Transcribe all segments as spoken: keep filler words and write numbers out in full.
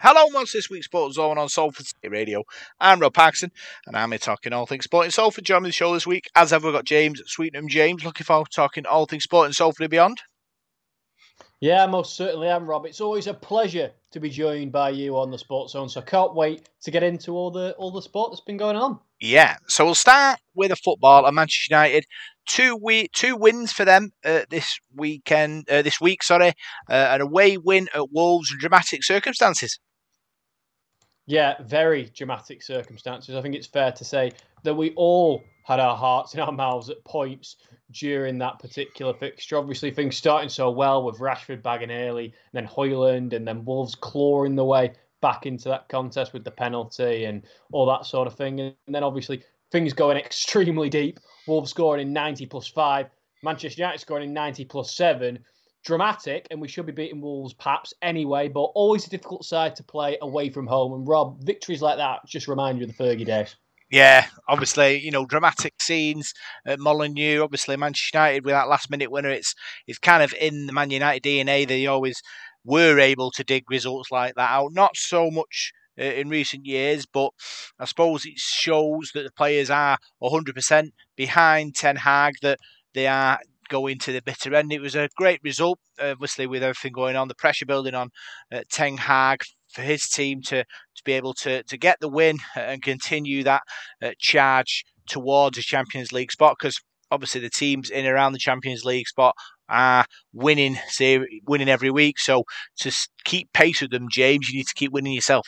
Hello, what's this week's Sports Zone on Salford City Radio? I'm Rob Paxson, and I'm here talking all things sport in Salford. Joining the show this week, as ever, we've got James Sweetenham. James, looking forward to talking all things sport in Salford and beyond. Yeah, most certainly am, Rob. It's always a pleasure to be joined by you on the Sports Zone, so I can't wait to get into all the all the sport that's been going on. Yeah, so we'll start with a football at Manchester United. Two we two wins for them uh, this weekend. Uh, this week, sorry, uh, an away win at Wolves in dramatic circumstances. Yeah, very dramatic circumstances. I think it's fair to say that we all had our hearts in our mouths at points during that particular fixture. Obviously, things starting so well with Rashford bagging early, and then Højlund, and then Wolves clawing the way back into that contest with the penalty and all that sort of thing. And then obviously things going extremely deep. Wolves scoring in ninety plus five, Manchester United scoring in ninety plus seven. Dramatic, and we should be beating Wolves perhaps anyway, but always a difficult side to play away from home. And Rob, victories like that just remind you of the Fergie days. Yeah, obviously, you know, dramatic scenes at Molineux. Obviously, Manchester United with that last minute winner, it's it's kind of in the Man United D N A. They always were able to dig results like that out. Not so much uh, in recent years, but I suppose it shows that the players are one hundred percent behind Ten Hag, that they are going to the bitter end. It was a great result, obviously, with everything going on, the pressure building on uh, Ten Hag for his team to, to be able to, to get the win and continue that uh, charge towards a Champions League spot, because obviously the teams in and around the Champions League spot are winning, say, winning every week. So to keep pace with them, James, you need to keep winning yourself.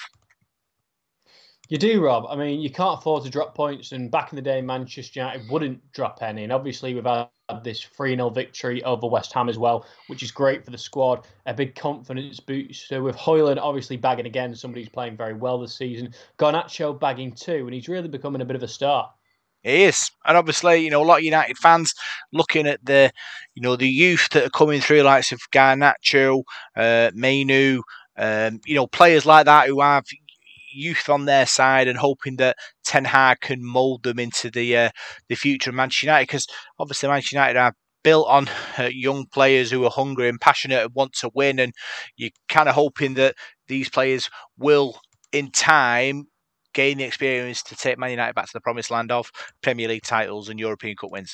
You do, Rob. I mean, you can't afford to drop points, and back in the day, Manchester United wouldn't drop any. And obviously, we've had this three nil victory over West Ham as well, which is great for the squad. A big confidence boost. So with Højlund obviously bagging again, somebody who's playing very well this season. Garnacho bagging too, and he's really becoming a bit of a star. He is, and obviously, you know, a lot of United fans looking at the, you know, the youth that are coming through, like of Garnacho, uh, Mainoo, um, you know, players like that who have youth on their side, and hoping that Ten Hag can mould them into the uh, the future of Manchester United, because obviously Manchester United are built on uh, young players who are hungry and passionate and want to win, and you're kind of hoping that these players will, in time, gain the experience to take Man United back to the promised land of Premier League titles and European Cup wins.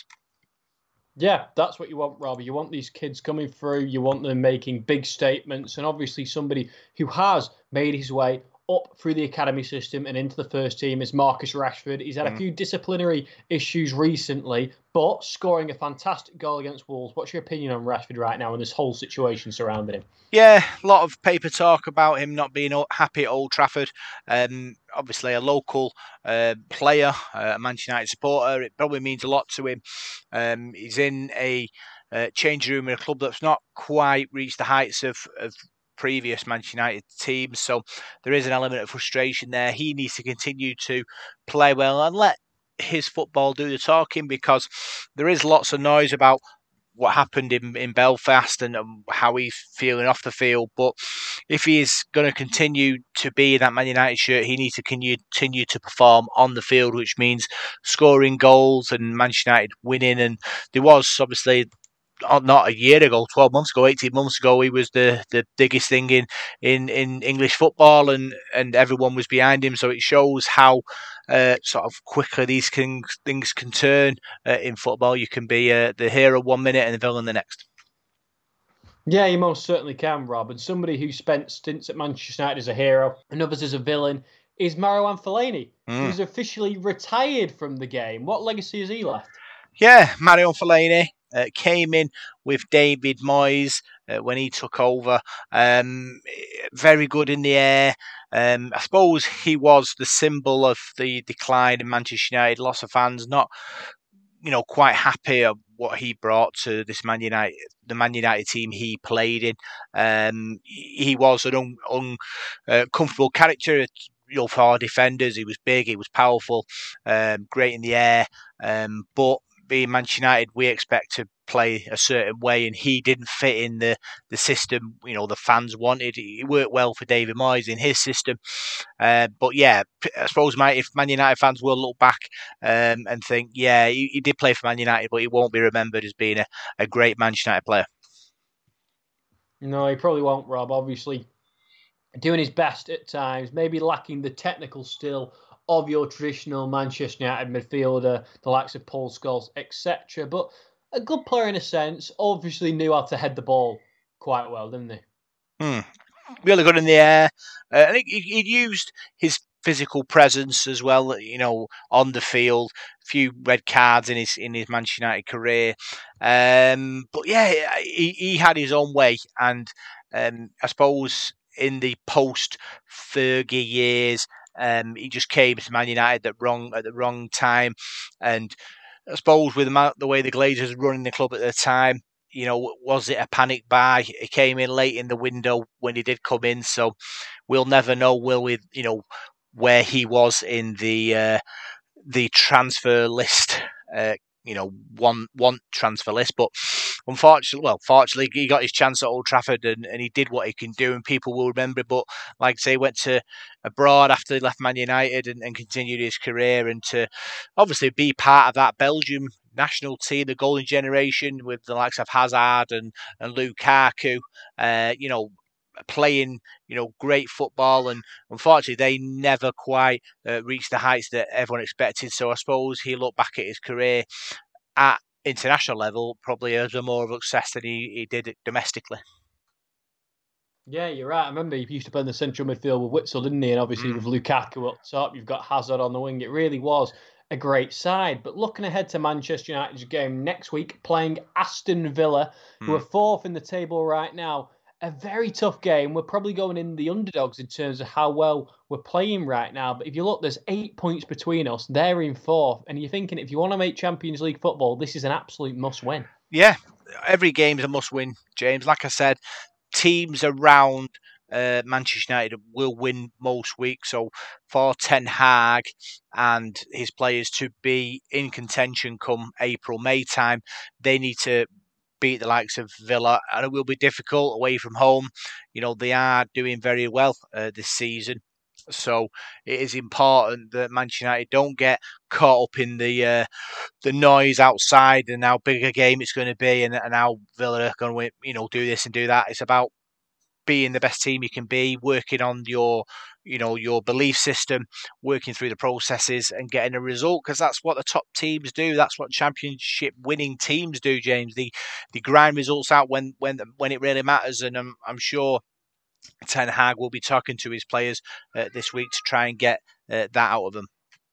Yeah, that's what you want, Robbie. You want these kids coming through. You want them making big statements. And obviously somebody who has made his way up through the academy system and into the first team is Marcus Rashford. He's had a few disciplinary issues recently, but scoring a fantastic goal against Wolves. What's your opinion on Rashford right now and this whole situation surrounding him? Yeah, a lot of paper talk about him not being happy at Old Trafford. Um, obviously, a local uh, player, uh, a Manchester United supporter, it probably means a lot to him. Um, he's in a uh, change room in a club that's not quite reached the heights of, of previous Manchester United teams, so there is an element of frustration there. He needs to continue to play well and let his football do the talking, because there is lots of noise about what happened in, in Belfast and um, how he's feeling off the field. But if he is going to continue to be in that Man United shirt, he needs to continue to perform on the field, which means scoring goals and Manchester United winning. And there was obviously, not a year ago, twelve months ago, eighteen months ago, he was the, the biggest thing in, in, in English football, and, and everyone was behind him. So it shows how uh, sort of quickly these can, things can turn uh, in football. You can be uh, the hero one minute and the villain the next. Yeah, you most certainly can, Rob. And somebody who spent stints at Manchester United as a hero and others as a villain is Marouane Fellaini, mm. who's officially retired from the game. What legacy has he left? Yeah, Marouane Fellaini uh, came in with David Moyes uh, when he took over. Um, very good in the air. Um, I suppose he was the symbol of the decline in Manchester United. Lots of fans not, you know, quite happy of what he brought to this Man United, the Man United team he played in. Um, he was an un, uncomfortable uh, character. You know, for our defenders, he was big, he was powerful, um, great in the air, um, but being Manchester United, we expect to play a certain way, and he didn't fit in the, the system, you know, the fans wanted. It worked well for David Moyes in his system. Uh, but yeah, I suppose my, if Man United fans will look back um, and think, yeah, he, he did play for Man United, but he won't be remembered as being a, a great Manchester United player. No, he probably won't, Rob. Obviously, doing his best at times, maybe lacking the technical skill of your traditional Manchester United midfielder, the likes of Paul Scholes, et cetera. But a good player in a sense, obviously knew how to head the ball quite well, didn't he? Hmm. Really good in the air. Uh, I think he, he used his physical presence as well, you know, on the field. A few red cards in his in his Manchester United career, um, but yeah, he, he had his own way, and um, I suppose in the post Fergie years, um, he just came to Man United at wrong at the wrong time, and I suppose with the, the way the Glazers were running the club at the time, you know, was it a panic buy? He came in late in the window when he did come in, so we'll never know, will we? You know, where he was in the uh, the transfer list. Uh, you know, one one transfer list, but unfortunately, well, fortunately, he got his chance at Old Trafford and, and he did what he can do, and people will remember. But like I say, he went to abroad after he left Man United and, and continued his career, and to obviously be part of that Belgium national team, the golden generation with the likes of Hazard and and Lukaku. Uh, you know, playing, you know, great football, and unfortunately they never quite uh, reached the heights that everyone expected. So I suppose he looked back at his career at international level probably as a more of a success than he, he did domestically. Yeah, you're right. I remember he used to play in the central midfield with Witsel, didn't he? And obviously Mm. with Lukaku up top, you've got Hazard on the wing. It really was a great side. But looking ahead to Manchester United's game next week, playing Aston Villa, who Mm. are fourth in the table right now. A very tough game. We're probably going in the underdogs in terms of how well we're playing right now. But if you look, there's eight points between us. They're in fourth. And you're thinking, if you want to make Champions League football, this is an absolute must-win. Yeah, every game's a must-win, James. Like I said, teams around uh, Manchester United will win most weeks. So for Ten Hag and his players to be in contention come April, May time, they need to beat the likes of Villa, and it will be difficult away from home. You know, they are doing very well uh, this season. So it is important that Manchester United don't get caught up in the uh, the noise outside and how big a game it's going to be, and, and how Villa are going to, you know, do this and do that. It's about being the best team you can be, working on your, you know, your belief system, working through the processes and getting a result, because that's what the top teams do. That's what championship winning teams do, James. They they grind results out when when when it really matters, and I'm I'm sure Ten Hag will be talking to his players uh, this week to try and get uh, that out of them.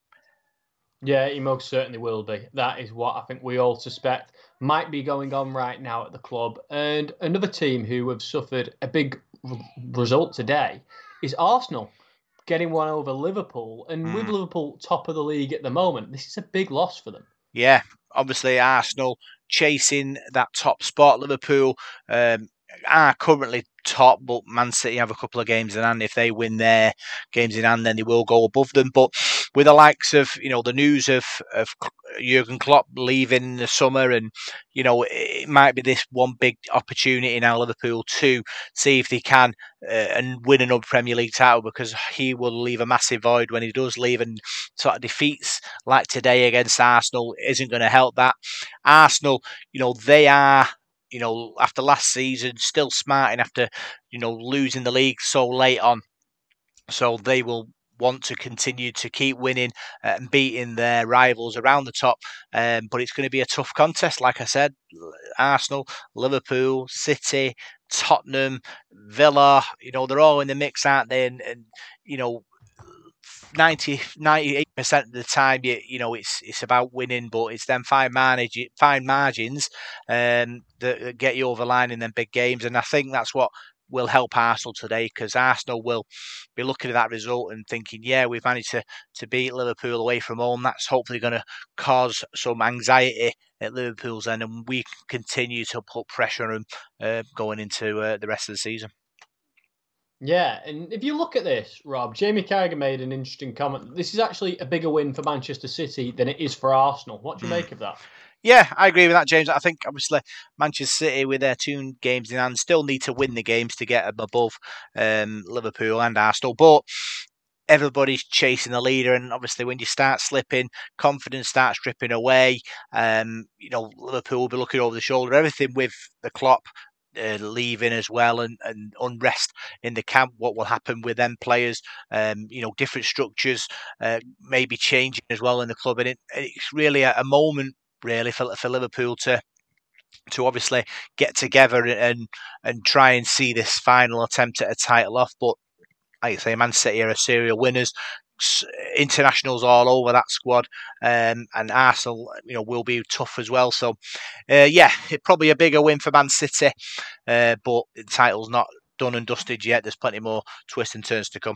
Yeah, he most certainly will be. That is what I think we all suspect might be going on right now at the club. And another team who have suffered a big r- result today is Arsenal, getting one over Liverpool. And mm. with Liverpool top of the league at the moment, this is a big loss for them. Yeah, obviously Arsenal chasing that top spot. Liverpool um, are currently top, but Man City have a couple of games in hand. If they win their games in hand, then they will go above them. But with the likes of, you know, the news of, of Jurgen Klopp leaving in the summer, and, you know, it might be this one big opportunity now, Liverpool, to see if they can uh, and win another Premier League title, because he will leave a massive void when he does leave, and sort of defeats like today against Arsenal isn't going to help that. Arsenal, you know, they are, you know, after last season, still smarting after, you know, losing the league so late on. So they will want to continue to keep winning uh, and beating their rivals around the top. Um, but it's going to be a tough contest, like I said. Arsenal, Liverpool, City, Tottenham, Villa, you know, they're all in the mix, aren't they? And, and you know, ninety, ninety-eight percent of the time, you, you know, it's it's about winning, but it's them fine, manage, fine margins um, that, that get you over the line in them big games. And I think that's what will help Arsenal today, because Arsenal will be looking at that result and thinking, yeah, we've managed to, to beat Liverpool away from home. That's hopefully going to cause some anxiety at Liverpool's end, and we can continue to put pressure on them uh, going into uh, the rest of the season. Yeah, and if you look at this, Rob, Jamie Carragher made an interesting comment. This is actually a bigger win for Manchester City than it is for Arsenal. What do you mm. make of that? Yeah, I agree with that, James. I think, obviously, Manchester City, with their two games in hand, still need to win the games to get above um, Liverpool and Arsenal. But everybody's chasing the leader, and obviously when you start slipping, confidence starts stripping away. Um, you know, Liverpool will be looking over the shoulder. Everything with the Klopp uh, leaving as well, and, and unrest in the camp. What will happen with them players? Um, you know, different structures uh, maybe changing as well in the club, and it, it's really a, a moment really for, for Liverpool to to obviously get together and and try and see this final attempt at a title off. But like I say, Man City are a serial winners. Internationals all over that squad, um, and Arsenal, you know, will be tough as well. So, uh, yeah, it probably a bigger win for Man City, uh, but the title's not done and dusted yet. There's plenty more twists and turns to come.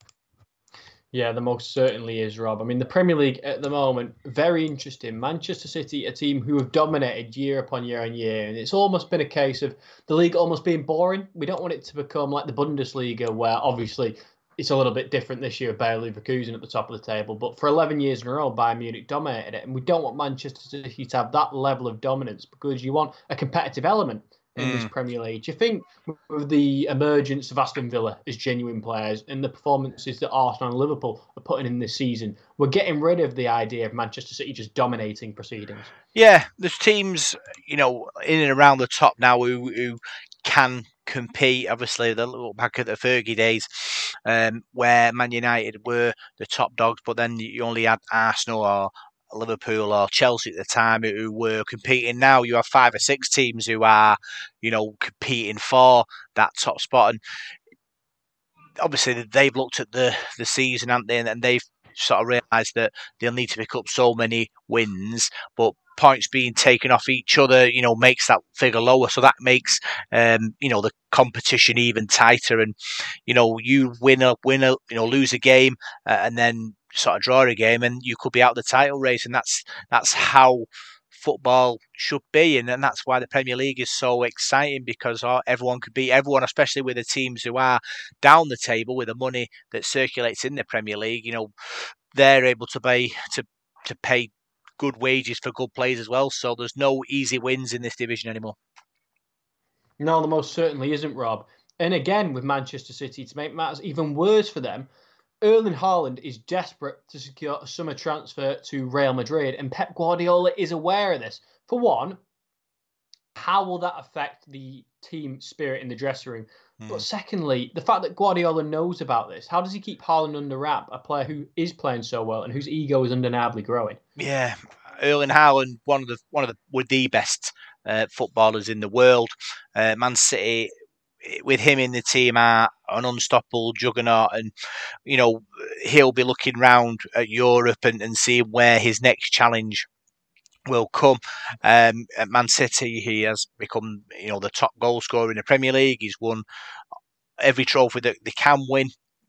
Yeah, there most certainly is, Rob. I mean, the Premier League at the moment, very interesting. Manchester City, a team who have dominated year upon year on year, and it's almost been a case of the league almost being boring. We don't want it to become like the Bundesliga, where obviously it's a little bit different this year, Bayer Leverkusen at the top of the table. But for eleven years in a row, Bayern Munich dominated it, and we don't want Manchester City to have that level of dominance because you want a competitive element in mm. this Premier League. Do you think with the emergence of Aston Villa as genuine players and the performances that Arsenal and Liverpool are putting in this season, we're getting rid of the idea of Manchester City just dominating proceedings? Yeah, there's teams, you know, in and around the top now who, who can compete. Obviously, they look back at the Fergie days, um, where Man United were the top dogs, but then you only had Arsenal or Liverpool or Chelsea at the time who were competing. Now you have five or six teams who are, you know, competing for that top spot. And obviously they've looked at the, the season, haven't they? And they've sort of realised that they'll need to pick up so many wins, but points being taken off each other, you know, makes that figure lower. So that makes, um, you know, the competition even tighter. And, you know, you win a, win a, you know, lose a game uh, and then sort of draw a game and you could be out of the title race. And that's, that's how football should be. And, and that's why the Premier League is so exciting, because oh, everyone could beat everyone, especially with the teams who are down the table with the money that circulates in the Premier League. You know, they're able to pay, to, to pay good wages for good players as well. So there's no easy wins in this division anymore. No, there most certainly isn't, Rob. And again, with Manchester City, to make matters even worse for them, Erling Haaland is desperate to secure a summer transfer to Real Madrid, and Pep Guardiola is aware of this. For one, how will that affect the team spirit in the dressing room? Mm. But secondly, the fact that Guardiola knows about this, how does he keep Haaland under wrap, a player who is playing so well and whose ego is undeniably growing? Yeah, Erling Haaland, one of the one of the with the best uh, footballers in the world. Uh, Man City, with him in the team, are an unstoppable juggernaut, and you know he'll be looking round at Europe and, and seeing where his next challenge will come. Um, at Man City, he has become, you know, the top goal scorer in the Premier League. He's won every trophy that they can win.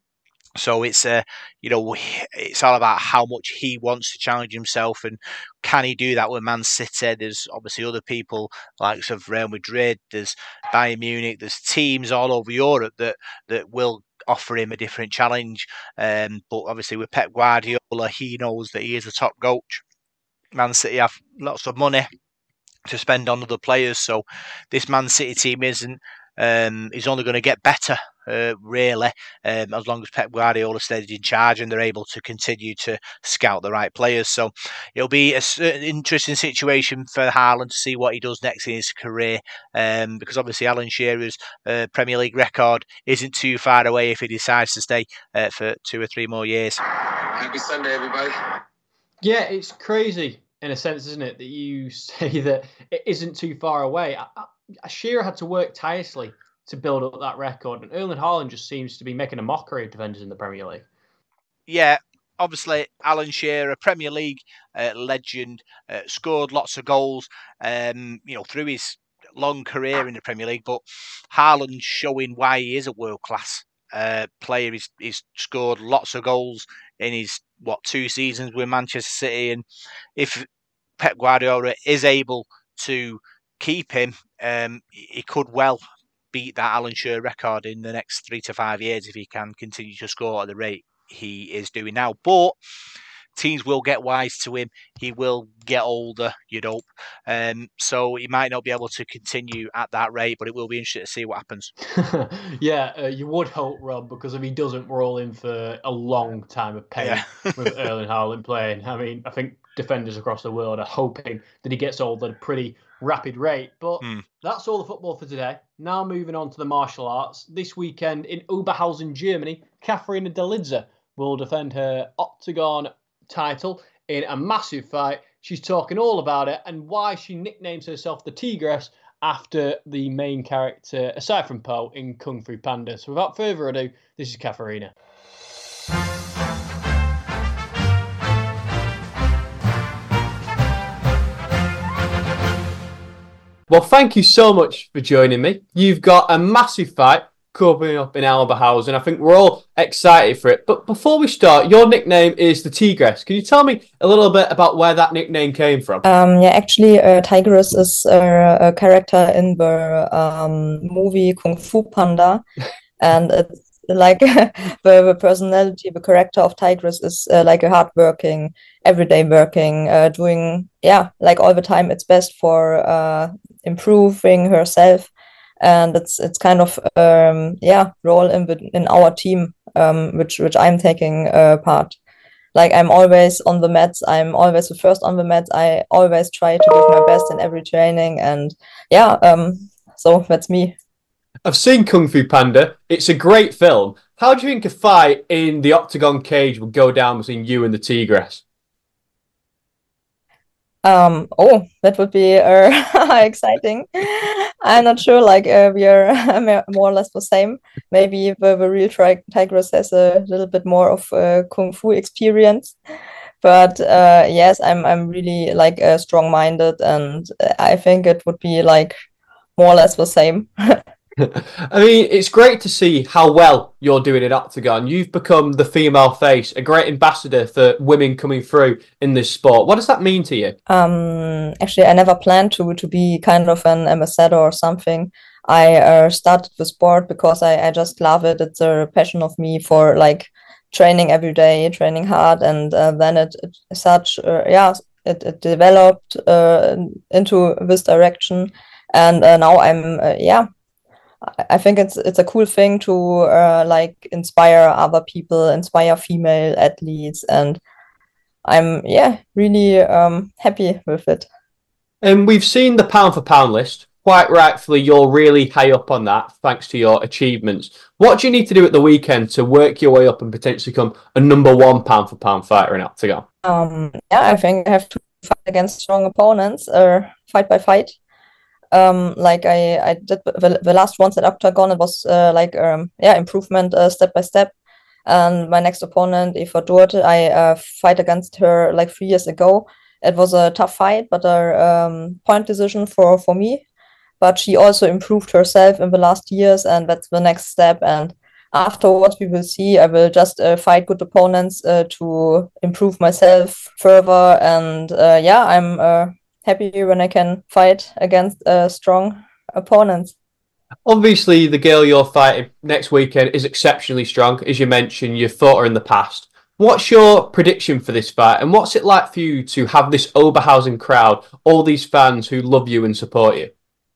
So it's uh, you know, it's all about how much he wants to challenge himself, and can he do that with Man City? There's obviously other people like of Real Madrid, there's Bayern Munich, there's teams all over Europe that that will offer him a different challenge. Um, but obviously with Pep Guardiola, he knows that he is a top coach. Man City have lots of money to spend on other players, so this Man City team isn't um, is only going to get better, uh, really, um, as long as Pep Guardiola stays in charge and they're able to continue to scout the right players. So it'll be a, an interesting situation for Haaland to see what he does next in his career, um, because obviously Alan Shearer's uh, Premier League record isn't too far away if he decides to stay uh, for two or three more years. Happy Sunday, everybody. Yeah, it's crazy in a sense, isn't it, that you say that it isn't too far away. I, I, Shearer had to work tirelessly to build up that record, and Erling Haaland just seems to be making a mockery of defenders in the Premier League. Yeah, obviously Alan Shearer, Premier League uh, legend, uh, scored lots of goals, um, you know, through his long career in the Premier League. But Haaland showing why he is a world class uh, player. He's, he's scored lots of goals in his what two seasons with Manchester City, and if Pep Guardiola is able to keep him, um, he could well beat that Alan Shearer record in the next three to five years if he can continue to score at the rate he is doing now. But teams will get wise to him. He will get older, you'd hope. Um, so he might not be able to continue at that rate, but it will be interesting to see what happens. yeah, uh, you would hope, Rob, because if he doesn't, we're all in for a long time of pain yeah. with Erling Haaland playing. I mean, I think defenders across the world are hoping that he gets old at a pretty rapid rate. But Mm. that's all the football for today. Now moving on to the martial arts. This weekend in Oberhausen, Germany, Katharina Delidze will defend her Octagon title in a massive fight. She's talking all about it and why she nicknames herself the Tigress after the main character, aside from Po, in Kung Fu Panda. So without further ado, this is Katharina. Well, thank you so much for joining me. You've got a massive fight coming up in Oberhausen. I think we're all excited for it. But before we start, your nickname is the Tigress. Can you tell me a little bit about where that nickname came from? Um, yeah, actually, uh, Tigress is uh, a character in the um, movie Kung Fu Panda. And it's like the, the personality, the character of Tigress is uh, like a hardworking, everyday working, uh, doing, yeah, like all the time its best for uh, improving herself. And it's it's kind of um, yeah role in the, in our team, um, which which I'm taking uh, part. Like I'm always on the mats. I'm always the first on the mats. I always try to give my best in every training, and yeah, um, so that's me. I've seen Kung Fu Panda. It's a great film. How do you think a fight in the octagon cage would go down between you and the Tigress? Um, oh, that would be uh, exciting. I'm not sure, like uh, we are more or less the same. Maybe the, the real tri- Tigress has a little bit more of uh, Kung Fu experience. But uh, yes, I'm I'm really like uh, strong-minded, and I think it would be like more or less the same. I mean, it's great to see how well you're doing in Octagon. You've become the female face, a great ambassador for women coming through in this sport. What does that mean to you? Um, actually, I never planned to to be kind of an ambassador or something. I uh, started the sport because I, I just love it. It's a passion of me for like training every day, training hard, and uh, then it, it such uh, yeah it, it developed uh, into this direction, and uh, now I'm uh, yeah. I think it's it's a cool thing to uh, like inspire other people, inspire female athletes, and I'm yeah really um, happy with it. And we've seen the pound for pound list. Quite rightfully, you're really high up on that thanks to your achievements. What do you need to do at the weekend to work your way up and potentially become a number one pound for pound fighter in Octagon? Um, yeah, I think I have to fight against strong opponents, or uh, fight by fight. Um, like I, I did the, the last ones at Octagon, it was uh, like um, yeah improvement uh, step by step. And my next opponent, Eva Dort, I uh, fight against her like three years ago. It was a tough fight, but a um, point decision for for me. But she also improved herself in the last years, and that's the next step. And afterwards, we will see. I will just uh, fight good opponents uh, to improve myself further. And uh, yeah, I'm. Uh, happy when I can fight against uh, strong opponents. Obviously, the girl you're fighting next weekend is exceptionally strong. As you mentioned, you've fought her in the past. What's your prediction for this fight? And what's it like for you to have this Oberhausen crowd, all these fans who love you and support you?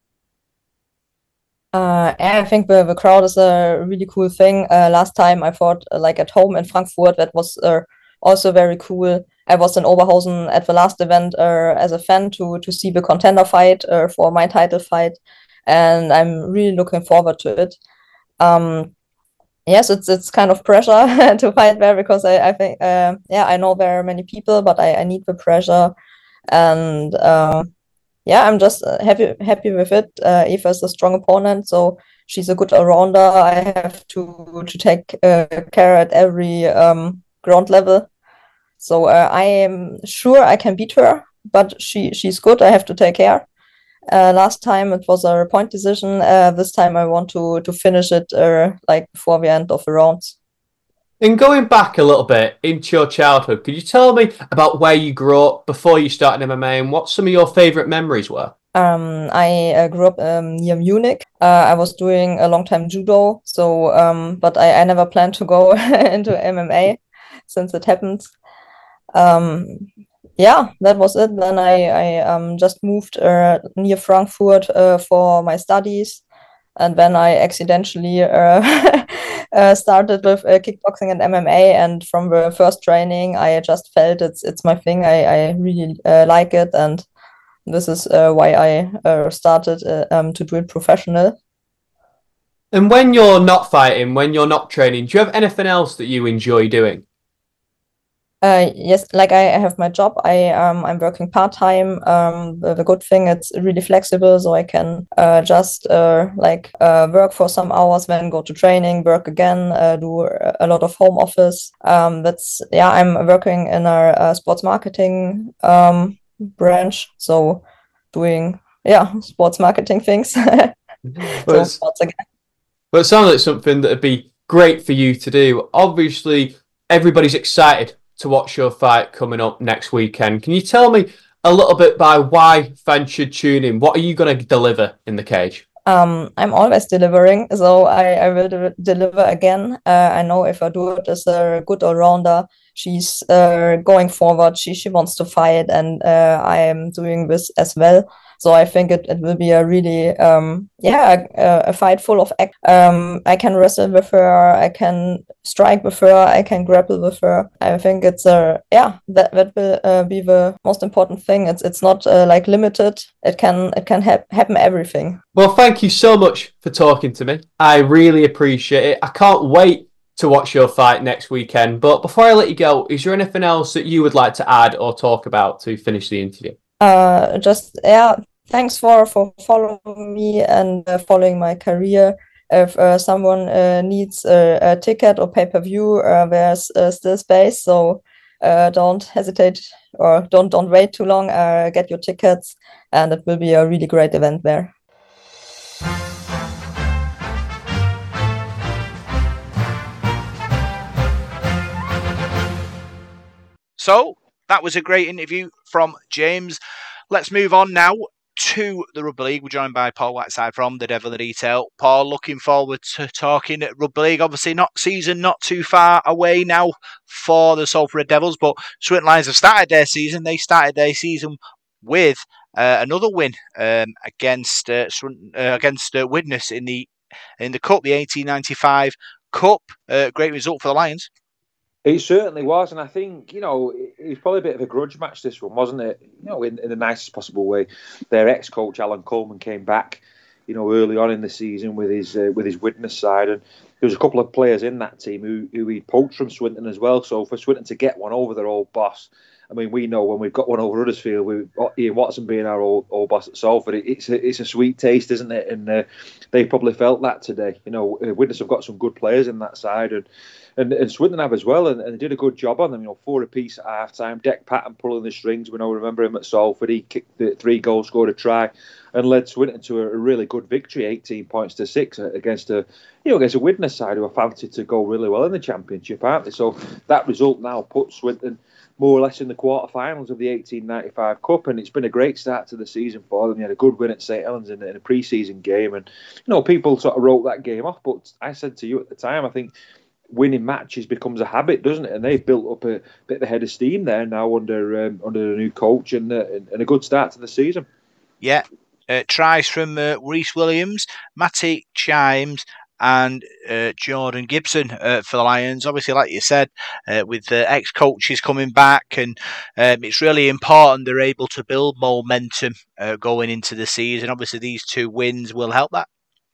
Uh, I think the, the crowd is a really cool thing. Uh, last time I fought uh, like at home in Frankfurt. That was uh, also very cool. I was in Oberhausen at the last event uh, as a fan to to see the contender fight uh, for my title fight, and I'm really looking forward to it. Um, yes, it's it's kind of pressure to fight there because I I think uh, yeah I know there are many people, but I, I need the pressure, and uh, yeah I'm just happy happy with it. Uh, Eva is a strong opponent, so she's a good all-rounder. I have to to take uh, care at every um, ground level. So uh, I am sure I can beat her, but she she's good. I have to take care. Uh, last time it was a point decision. Uh, this time I want to to finish it uh, like before the end of the rounds. And going back a little bit into your childhood, could you tell me about where you grew up before you started M M A and what some of your favourite memories were? Um, I uh, grew up um, near Munich. Uh, I was doing a long time judo, so um, but I, I never planned to go into M M A since it happened. Um, yeah, that was it. Then I, I um, just moved uh, near Frankfurt uh, for my studies. And then I accidentally uh, uh, started with uh, kickboxing and M M A. And from the first training, I just felt it's it's my thing. I, I really uh, like it. And this is uh, why I uh, started uh, um, to do it professional. And when you're not fighting, when you're not training, do you have anything else that you enjoy doing? Uh, yes, like I have my job. I um I'm working part time. Um, the, the good thing it's really flexible, so I can uh just uh like uh work for some hours, then go to training, work again, uh, do a lot of home office. Um, that's yeah. I'm working in our uh, sports marketing um branch, so doing yeah sports marketing things. Well, so sports again. Well, it sounds like something that would be great for you to do. Obviously, everybody's excited to watch your fight coming up next weekend. Can you tell me a little bit by why fans should tune in? What are you going to deliver in the cage? Um, I'm always delivering, so I, I will de- deliver again. Uh, I know if I do it as a good all-rounder, she's uh, going forward, she, she wants to fight, and uh, I am doing this as well. So I think it, it will be a really, um, yeah, a, a fight full of act. Um, I can wrestle with her, I can strike with her, I can grapple with her. I think it's a, yeah, that, that will uh, be the most important thing. It's it's not uh, like limited. It can it can ha- happen everything. Well, thank you so much for talking to me. I really appreciate it. I can't wait to watch your fight next weekend. But before I let you go, is there anything else that you would like to add or talk about to finish the interview? Uh, just yeah, thanks for for following me and uh, following my career. If uh, someone uh, needs a, a ticket or pay-per-view, uh, there's uh, still space. So uh, don't hesitate or don't don't wait too long. Uh, get your tickets, and it will be a really great event there. So that was a great interview from James. Let's move on now to the Rugby League. We're joined by Paul Whiteside from the Devil in the Detail. Paul, looking forward to talking at Rugby League. Obviously, not season not too far away now for the Salford Red Devils, but Swinton Lions have started their season. They started their season with uh, another win um, against uh, uh, against uh, Widnes in the in the Cup, the eighteen ninety-five Cup. Uh, great result for the Lions. It certainly was, and I think, you know, it was probably a bit of a grudge match, this one, wasn't it? You know, in, in the nicest possible way. Their ex-coach, Alan Coleman, came back, you know, early on in the season with his uh, with his Widnes side, and there was a couple of players in that team who, who he poached from Swinton as well, so for Swinton to get one over their old boss, I mean, we know when we've got one over Huddersfield, with Ian Watson being our old, old boss at Salford, it, it's, a, it's a sweet taste, isn't it? And uh, they probably felt that today. You know, uh, Widnes have got some good players in that side, and And, and Swinton have as well, and, and they did a good job on them. You know, four apiece at half time. Deck Patton pulling the strings. We know, remember him at Salford. He kicked the three goals, scored a try, and led Swinton to a, a really good victory, eighteen points to six against a you know against a Widnes side who are fancied to go really well in the Championship, aren't they? So that result now puts Swinton more or less in the quarterfinals of the eighteen ninety-five Cup, and it's been a great start to the season for them. They had a good win at St Helens in, in a pre-season game, and you know people sort of wrote that game off. But I said to you at the time, I think winning matches becomes a habit, doesn't it? And they've built up a bit of a head of steam there now under um, under the new coach, and, uh, and a good start to the season. Yeah, uh, tries from uh, Reece Williams, Matty Chimes, and uh, Jordan Gibson uh, for the Lions. Obviously, like you said, uh, with the ex-coaches coming back, and um, it's really important they're able to build momentum uh, going into the season. Obviously, these two wins will help that.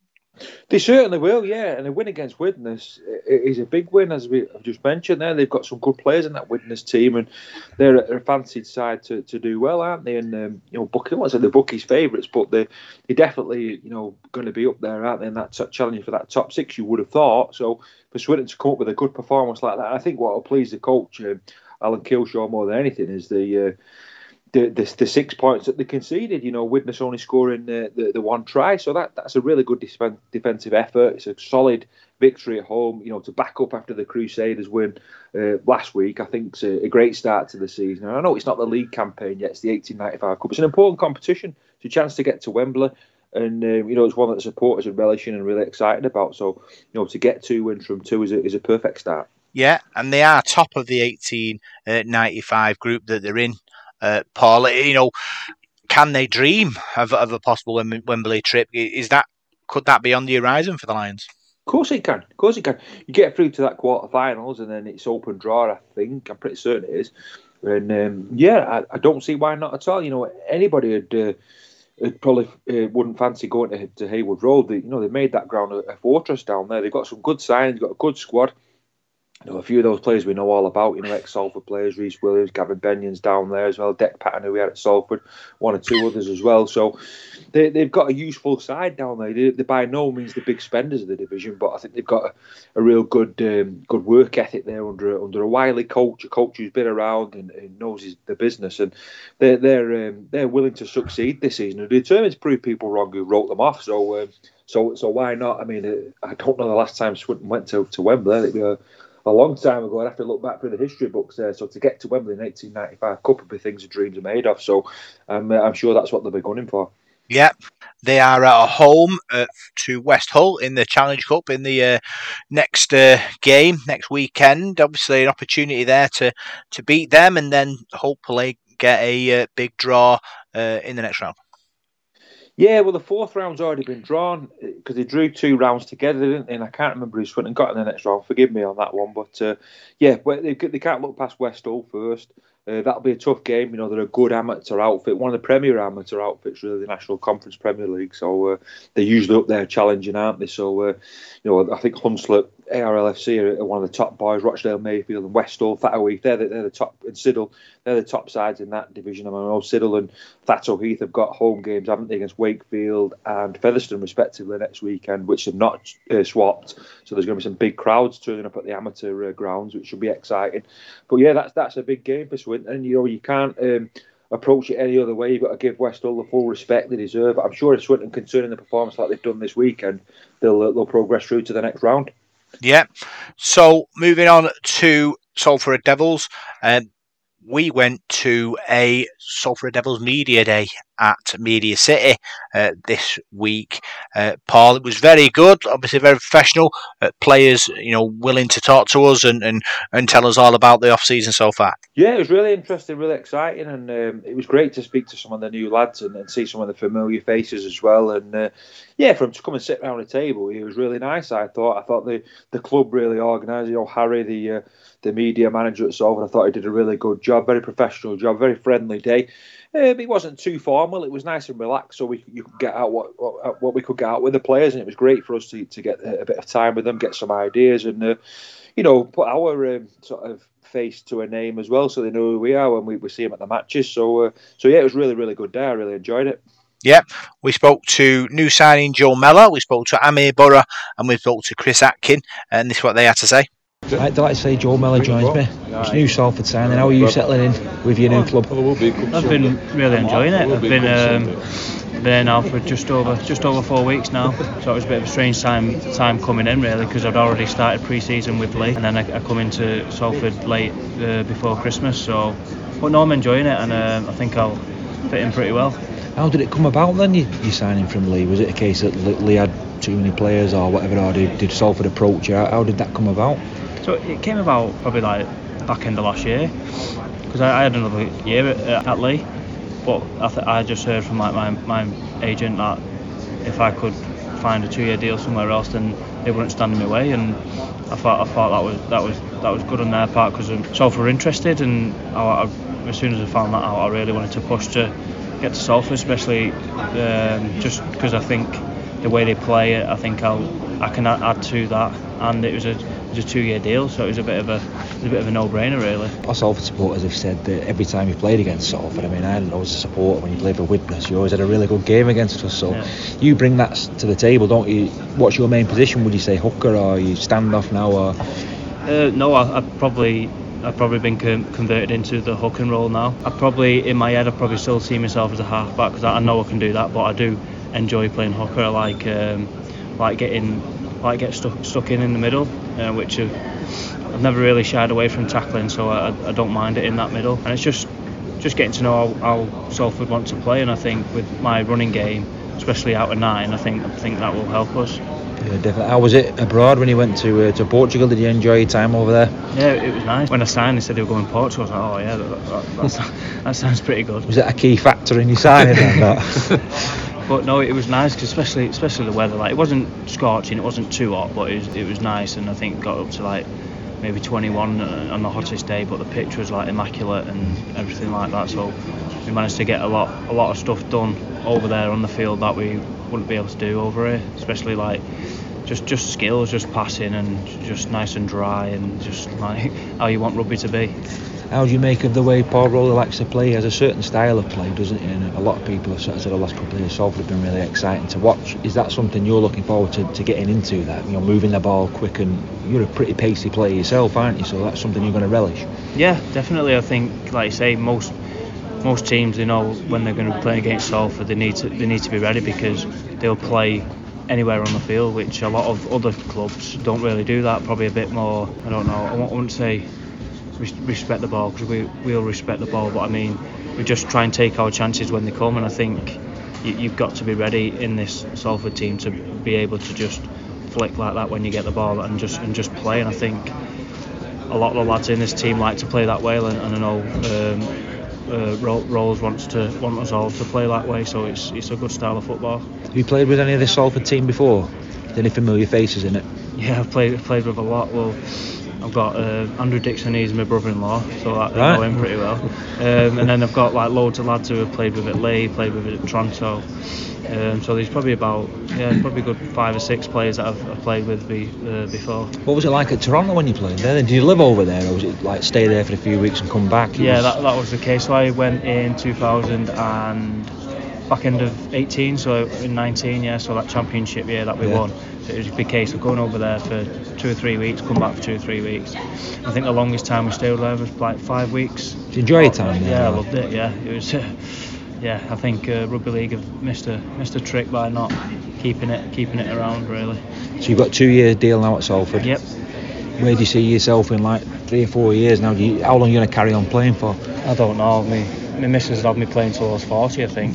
They certainly will, yeah. And a win against Widnes is a big win, as we have just mentioned there. They've got some good players in that Widnes team, and they're a fancied side to, to do well, aren't they? And, um, you know, Bucky, I won't say the bookies' favourites, but they're, they're definitely, you know, going to be up there, aren't they, in that t- challenge for that top six, you would have thought. So for Swinton to come up with a good performance like that, I think what will please the coach, um, Alan Kilshaw, more than anything, is the... Uh, The, the the six points that they conceded. You know, Widnes only scoring the, the, the one try, so that, that's a really good def- defensive effort. It's a solid victory at home. You know, to back up after the Crusaders win uh, last week, I think it's a, a great start to the season. And I know it's not the league campaign yet; it's the eighteen ninety-five Cup. It's an important competition. It's a chance to get to Wembley, and um, you know, it's one that the supporters are relishing and really excited about. So, you know, to get two wins from two is a, is a perfect start. Yeah, and they are top of the eighteen ninety-five group that they're in. Uh, Paul, you know, can they dream of, of a possible Wembley trip? Is that could that be on the horizon for the Lions? Of course it can. Of course it can. You get through to that quarterfinals, and then it's open draw. I think I'm pretty certain it is. And um, yeah, I, I don't see why not at all. You know, anybody would uh, would probably uh, wouldn't fancy going to, to Haywood Road. They, you know, they made that ground a, a fortress down there. They've got some good signings, got a good squad. You know, a few of those players we know all about, you know, ex-Salford players, Reece Williams, Gavin Benion's down there as well, Dec Patton, who we had at Salford, one or two others as well. So they, they've got a useful side down there. They, they're by no means the big spenders of the division, but I think they've got a, a real good um, good work ethic there under a, under a wily coach, a coach who's been around and, and knows his, the business. And they're they're um, they're willing to succeed this season. And they're determined to prove people wrong who wrote them off. So um, so so why not? I mean, uh, I don't know the last time Swinton went to, to Wembley. It'd be a, a long time ago. I'd have to look back through the history books there. So to get to Wembley in eighteen ninety-five, couple of things of dreams are made of. So um, I'm sure that's what they'll be gunning for. Yep, they are at home uh, to West Hull in the Challenge Cup in the uh, next uh, game, next weekend. Obviously an opportunity there to, to beat them and then hopefully get a uh, big draw uh, in the next round. Yeah, well, the fourth round's already been drawn because they drew two rounds together, didn't they? And I can't remember who Swinton got in the next round. Forgive me on that one. But, uh, yeah, they, they can't look past West Hull first. Uh, that'll be a tough game. You know, they're a good amateur outfit, one of the premier amateur outfits, really, the National Conference Premier League. So uh, they're usually up there challenging, aren't they? So, uh, you know, I think Hunslet, A R L F C are one of the top boys. Rochdale, Mayfield and West Hull, Thatto they're the, they're the top, and Siddle, they're the top sides in that division. I know Siddle and Thatto Heath have got home games, haven't they, against Wakefield and Featherstone, respectively, next weekend, which have not uh, swapped. So there's going to be some big crowds turning up at the amateur uh, grounds, which should be exciting. But yeah, that's that's a big game for Swinton. And you know, you can't um, approach it any other way. You've got to give West Hull the full respect they deserve. I'm sure if Swinton can turn in the performance like they've done this weekend, they'll uh, they'll progress through to the next round. Yeah. So moving on to Salford Devils, um, we went to a Salford Devils Media Day at Media City uh, this week. Uh, Paul, it was very good, obviously very professional. Uh, players, you know, willing to talk to us and, and, and tell us all about the off season so far. Yeah, it was really interesting, really exciting, and um, it was great to speak to some of the new lads and, and see some of the familiar faces as well. And uh, yeah, for him to come and sit around the table, it was really nice. I thought, I thought the the club really organised. You know, Harry, the uh, the media manager at Salford, I thought he did a really good job, very professional job, very friendly day. Um, it wasn't too formal. It was nice and relaxed, so we you could get out what, what what we could get out with the players, and it was great for us to to get a bit of time with them, get some ideas, and uh, you know, put our um, sort of face to a name as well, so they know who we are when we, we see them at the matches. So, uh, so yeah, it was really, really good day. I really enjoyed it. Yeah, we spoke to new signing Joe Mellor, we spoke to Amir Borough, and we spoke to Chris Atkin, and this is what they had to say. I'd like to say Joe Mellor joins me. It's new Salford signing. How are you settling in with your new club? I've been really enjoying it. I've been um, there now for just over just over four weeks now, so it was a bit of a strange time time coming in really, because I'd already started pre-season with Lee, and then I, I come into Salford late uh, before Christmas. So, but no, I'm enjoying it, and uh, I think I'll fit in pretty well. How did it come about then? You, you signing from Lee? Was it a case that Lee had too many players or whatever, or did, did Salford approach you? How, how did that come about? So it came about probably like back end of last year, because I, I had another year at, at Lee, but I, th- I just heard from like my my agent that if I could find a two-year deal somewhere else, then they wouldn't stand in my way, and I thought I thought that was that was that was good on their part, because Salford were interested, and I, I, as soon as I found that out, I really wanted to push to get to Salford, especially um, just because I think the way they play, I think I'll I can add to that, and it was a It was a two-year deal, so it was a bit of a, it was a bit of a no-brainer, really. Our Salford supporters have said that every time you played against Salford, I mean, I was a supporter when you played for Widnes, you always had a really good game against us. So yeah. You bring that to the table, don't you? What's your main position? Would you say hooker, or you stand off now, or? Uh, no, I, I've probably. I've probably been com- converted into the hooking role now. I probably, in my head, I probably still see myself as a half-back, because I, I know I can do that, but I do enjoy playing hooker. I like, um, like getting. like get stuck stuck in in the middle, uh, which I've, I've never really shied away from tackling, so I, I don't mind it in that middle. And it's just just getting to know how, how Salford want to play, and I think with my running game, especially out of nine, I think I think that will help us. Yeah, definitely. How was it abroad when you went to uh, to Portugal? Did you enjoy your time over there? Yeah, it was nice. When I signed, they said they were going to Portugal. I was like, oh yeah, that, that, that, that sounds pretty good. Was that a key factor in your signing? Then, that? But no, it was nice, cause especially especially the weather. Like, it wasn't scorching, it wasn't too hot, but it was, it was nice, and I think it got up to like maybe twenty-one on the hottest day. But the pitch was like immaculate and everything like that. So we managed to get a lot a lot of stuff done over there on the field that we wouldn't be able to do over here. Especially like just just skills, just passing, and just nice and dry, and just like how you want rugby to be. How do you make of the way Paul Rowley likes to play? He has a certain style of play, doesn't he? And a lot of people have sort of said the last couple of years Salford have been really exciting to watch. Is that something you're looking forward to, to getting into, that, you know, moving the ball quick? And you're a pretty pacey player yourself, aren't you? So that's something you're going to relish. Yeah, definitely. I think, like you say, most most teams, they know when they're going to play against Salford, they need to they need to be ready, because they'll play anywhere on the field, which a lot of other clubs don't really do that. Probably a bit more, I don't know, I wouldn't say respect the ball, because we will respect the ball, but I mean, we just try and take our chances when they come. And I think you, you've got to be ready in this Salford team to be able to just flick like that when you get the ball and just and just play. And I think a lot of the lads in this team like to play that way, and, and I know um, uh, Rolls wants to want us all to play that way, so it's it's a good style of football. Have you played with any of this Salford team before? Any familiar faces in it? Yeah, I've played played with a lot. Well, I've got uh, Andrew Dixon, he's my brother-in-law, so I, right. I know him pretty well. Um, and then I've got like loads of lads who have played with at Leigh, played with it at Toronto. Um, so there's probably about yeah, probably good five or six players that I've, I've pplayed with be, uh, before. What was it like at Toronto when you played there? Did you live over there, or was it like stay there for a few weeks and come back? It yeah, was... that that was the case. So I went in two thousand and back end of eighteen, so in nineteen, yeah. So that championship year that we yeah. won. So it was a big case of going over there for two or three weeks, come back for two or three weeks. I think the longest time we stayed there was like five weeks. Did you enjoy your time there? Yeah, I loved it. Yeah, it was. Uh, yeah, I think uh, rugby league have missed a missed a trick by not keeping it keeping it around, really. So you've got a two-year deal now at Salford. Yep. Where do you see yourself in like three or four years now? Do you, how long are you going to carry on playing for? I don't know. Me, my missus would have me playing till I was forty, I think.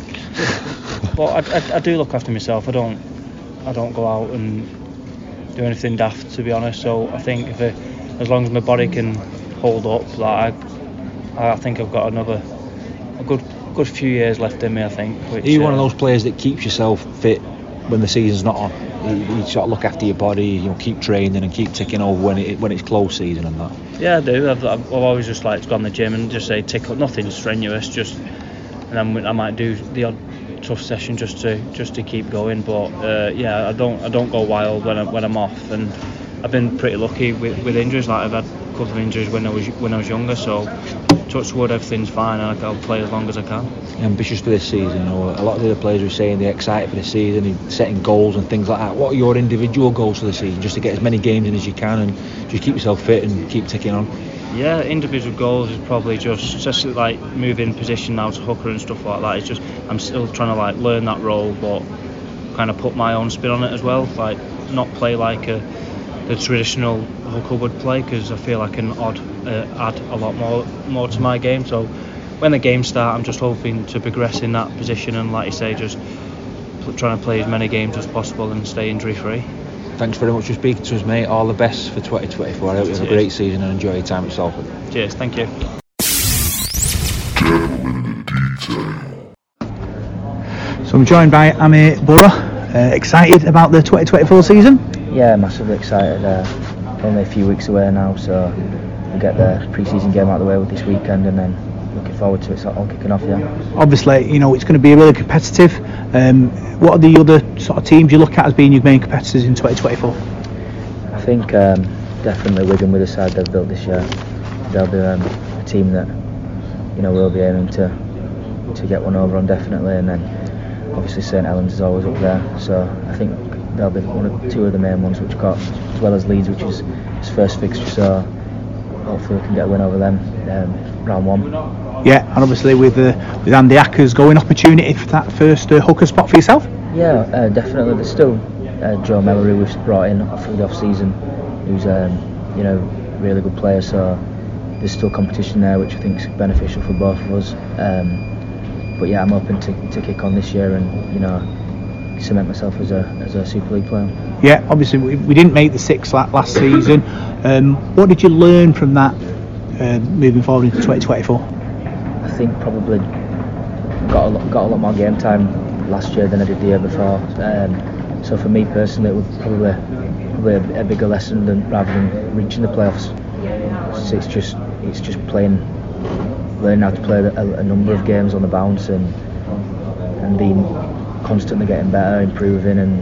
But I, I, I do look after myself. I don't I don't go out and do anything daft, to be honest. So I think if it, as long as my body can hold up, like I, I think I've got another a good good few years left in me, I think. Which, are you uh, one of those players that keeps yourself fit when the season's not on? You, you sort of look after your body, you know, keep training and keep ticking over when it when it's close season and that. Yeah, I do. I've, I've always just like to go on the gym and just say tick up, nothing strenuous, just, and then I might do the odd tough session just to just to keep going. But uh, yeah, I don't I don't go wild when I, when I'm off, and I've been pretty lucky with, with injuries. Like I've had a couple of injuries when I was when I was younger, so touch wood, everything's fine, and I'll play as long as I can. Ambitious for this season, you know, a lot of the other players are saying they're excited for the season and setting goals and things like that. What are your individual goals for the season? Just to get as many games in as you can and just keep yourself fit and keep ticking on. Yeah, individual goals is probably just just like moving position now to hooker and stuff like that. It's just I'm still trying to like learn that role, but kind of put my own spin on it as well. Like not play like a the traditional hooker would play, because I feel I can odd, uh, add a lot more more to my game. So when the games start, I'm just hoping to progress in that position and, like you say, just pl- trying to play as many games as possible and stay injury free. Thanks very much for speaking to us, mate. All the best for twenty twenty-four. I hope you have a great season and enjoy your time at Salford. Cheers, thank you. So I'm joined by Amir Borough. Uh, excited about the twenty twenty-four season? Yeah, massively excited. Uh, only a few weeks away now, so we'll get the pre-season game out of the way with this weekend, and then looking forward to it all kicking off. Yeah. Obviously, you know it's going to be really competitive. Um, what are the other sort of teams you look at as being your main competitors in twenty twenty-four? I think um, definitely Wigan, with the side they've built this year. They'll be um, a team that you know we'll be aiming to to get one over on, definitely, and then obviously St Helens is always up there. So I think they'll be one of two of the main ones which got, as well as Leeds, which is his first fixture. So hopefully we can get a win over them um, round one. Yeah, and obviously with uh, with Andy Ackers going, opportunity for that first uh, hooker spot for yourself. Yeah, uh, definitely. There's still uh, Joe Mellery we've brought in for the off season, who's um, you know really good player. So there's still competition there, which I think is beneficial for both of us. Um, but yeah, I'm hoping to to kick on this year and you know cement myself as a as a Super League player. Yeah, obviously we, we didn't make the six last season. Um, what did you learn from that uh, moving forward into twenty twenty-four? I think probably got a lot, got a lot more game time last year than I did the year before. Um, so for me personally, it would probably probably a, a bigger lesson than rather than reaching the playoffs. So it's just it's just playing, learning how to play a, a number of games on the bounce and and being constantly getting better, improving, and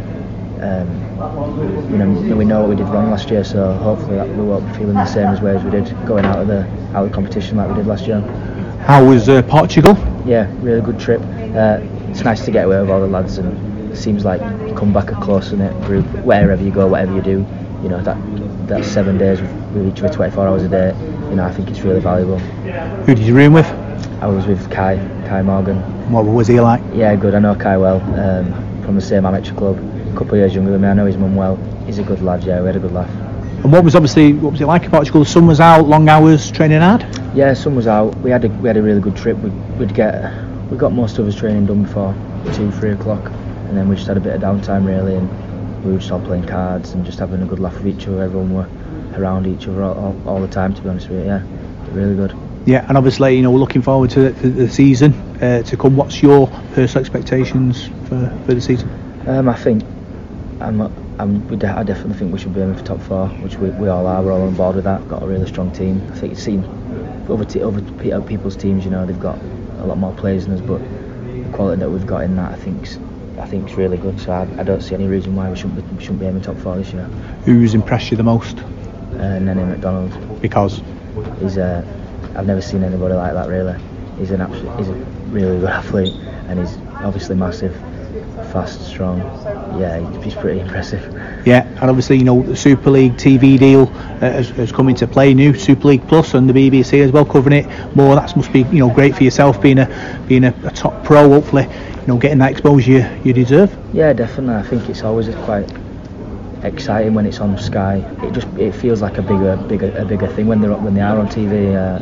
um, you know we know what we did wrong last year. So hopefully that we won't be feeling the same as way as we did going out of the out of the competition like we did last year. How was uh, Portugal? Yeah, really good trip. Uh, it's nice to get away with all the lads, and it seems like you come back a closer knit group wherever you go, whatever you do. You know that that seven days with, with each other, twenty-four hours a day. You know I think it's really valuable. Who did you room with? I was with Kai, Kai Morgan. What was he like? Yeah, good. I know Kai well, um, from the same amateur club. A couple of years younger than me. I know his mum well. He's a good lad. Yeah, we had a good laugh. And what was obviously what was it like in Portugal? The sun was out, long hours, training hard. Yeah, sun was out. We had a we had a really good trip. We'd, we'd get we got most of us training done before two, three o'clock, and then we just had a bit of downtime really, and we were just all playing cards and just having a good laugh with each other. Everyone were around each other all, all, all the time. To be honest with you, yeah, really good. Yeah, and obviously, you know, we're looking forward to the, the season uh, to come. What's your personal expectations for, for the season? Um, I think I'm, I'm, we de- I definitely think we should be aiming for top four, which we, we all are. We're all on board with that. Got a really strong team. I think it's seen other te- other people's teams. You know, they've got a lot more players than us, but the quality that we've got in that, I think's I think it's really good. So I, I don't see any reason why we shouldn't be, we shouldn't be aiming top four this year. Who's impressed you the most? Uh, Nene McDonald. Because he's uh, I've never seen anybody like that really. He's an absolute, he's a really good athlete, and he's obviously massive, fast, strong. Yeah, he's pretty impressive. Yeah, and obviously, you know, the Super League T V deal uh, has, has come into play, new Super League Plus and the B B C as well, covering it more. That must be, you know, great for yourself being a being a, a top pro. Hopefully, you know, getting that exposure you, you deserve. Yeah, definitely. I think it's always quite exciting when it's on Sky. It just it feels like a bigger, bigger, a bigger thing when they're when they are on T V. Uh,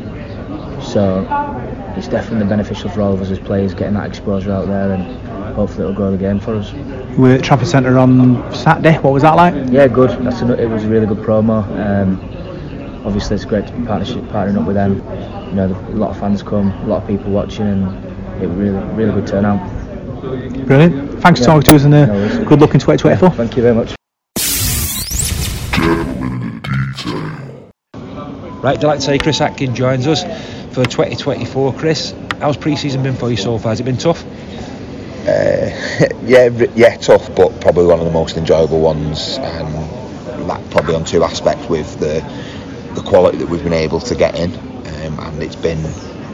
so it's definitely beneficial for all of us as players getting that exposure out there, and hopefully it'll grow the game for us. We were at Trafford Centre on Saturday. What was that like? Yeah, good. That's a, it was a really good promo. Um, obviously, it's great to be partnership partnering up with them. You know, a lot of fans come, a lot of people watching, and it was really, really good turnout. Brilliant. Thanks yeah. for talking to us, and uh, no good luck in twenty twenty-four. Yeah, thank you very much. Right, I'd like to say Chris Atkin joins us for twenty twenty-four. Chris, how's pre-season been for you so far? Has it been tough? Uh, yeah, yeah, tough, but probably one of the most enjoyable ones, and that probably on two aspects with the the quality that we've been able to get in, um, and it's been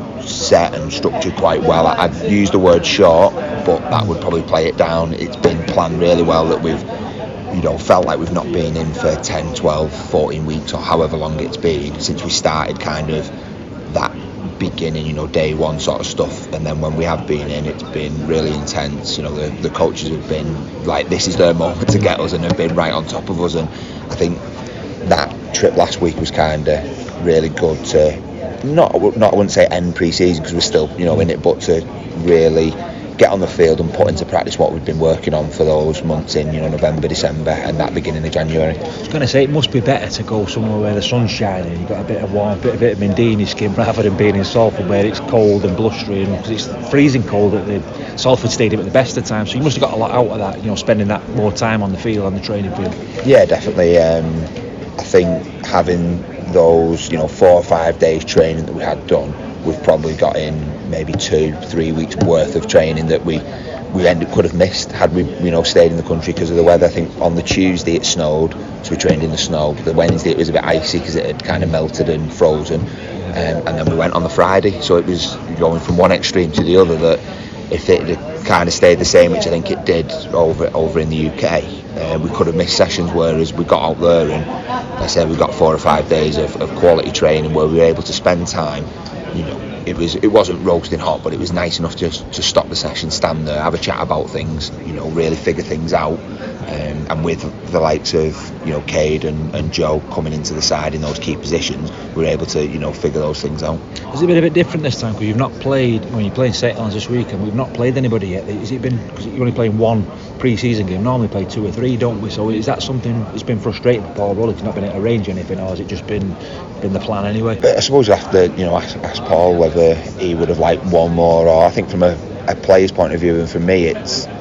set and structured quite well. I've used the word short, but that would probably play it down. It's been planned really well, that we've, you know, felt like we've not been in for ten, twelve, fourteen weeks or however long it's been since we started kind of that beginning, you know, day one sort of stuff. And then when we have been in, it's been really intense. You know, the, the coaches have been like, this is their moment to get us, and have been right on top of us. And I think that trip last week was kind of really good to not, not I wouldn't say end pre-season because we're still, you know, in it, but to really get on the field and put into practice what we've been working on for those months in, you know, November, December, and that beginning of January. I was going to say, it must be better to go somewhere where the sun's shining, you've got a bit of warmth, a bit of vitamin D in your skin, rather than being in Salford where it's cold and blustery, because it's freezing cold at the Salford Stadium at the best of times. So you must have got a lot out of that, you know, spending that more time on the field, on the training field. Yeah, definitely. Um, I think having those, you know, four or five days training that we had done, we've probably got in maybe two, three weeks worth of training that we we ended, could have missed had we, you know, stayed in the country because of the weather. I think on the Tuesday it snowed, so we trained in the snow. The Wednesday it was a bit icy because it had kind of melted and frozen, um, and then we went on the Friday. So it was going from one extreme to the other, that if it had kind of stayed the same, which I think it did over over in the U K, uh, we could have missed sessions, whereas we got out there and I said we got four or five days of, of quality training where we were able to spend time, you know. It was it wasn't roasting hot, but it was nice enough just to stop the session, stand there, have a chat about things, you know, really figure things out. Um, and with the likes of, you know, Cade and, and Joe coming into the side in those key positions, we were able to, you know, figure those things out. Has it been a bit different this time? Because you've not played, when you're playing St Helens this week, and we've not played anybody yet. Has it been, because you're only playing one pre-season game, normally play two or three, don't we? So is that something that's been frustrating for Paul Rowley? He's not been able to arrange anything, or has it just been been the plan anyway? But I suppose you have to, you know, ask, ask Paul whether he would have liked one more, or I think from a, a player's point of view, and for me, it's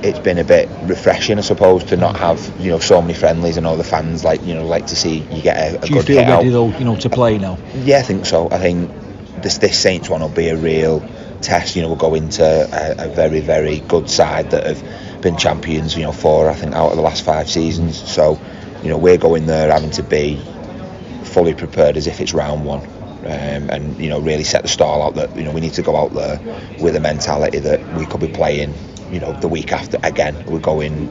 it's been a bit refreshing, I suppose, to not have, you know, so many friendlies and all the fans like, you know, like to see you get a, a Do you good feel hit ready out. though, you know, to play now? Yeah, I think so. I think this this Saints one will be a real test. You know, we'll go into a, a very, very good side that have been champions, you know, four, I think, out of the last five seasons. So, you know, we're going there having to be fully prepared as if it's round one. Um, and, you know, really set the stall out that, you know, we need to go out there with a mentality that we could be playing, you know, the week after again. We're going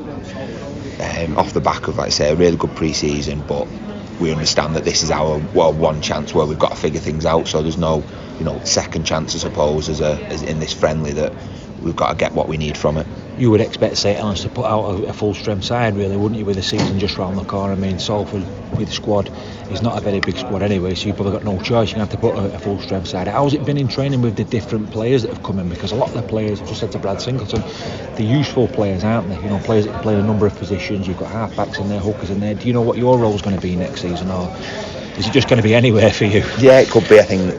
um, off the back of, like I say, a really good pre-season, but we understand that this is our well one chance where we've got to figure things out. So there's no, you know, second chance, I suppose, as a as in this friendly, that we've got to get what we need from it. You would expect St Helens to put out a, a full strength side, really, wouldn't you, with the season just round the corner? I mean, Salford with the squad is not a very big squad anyway, so you've probably got no choice. You're going to have to put a, a full strength side. How's it been in training with the different players that have come in? Because a lot of the players, I've just said to Brad Singleton, they're useful players, aren't they? You know, players that can play a number of positions. You've got half-backs in there, hookers in there. Do you know what your role's going to be next season, or is it just going to be anywhere for you? Yeah, it could be. I think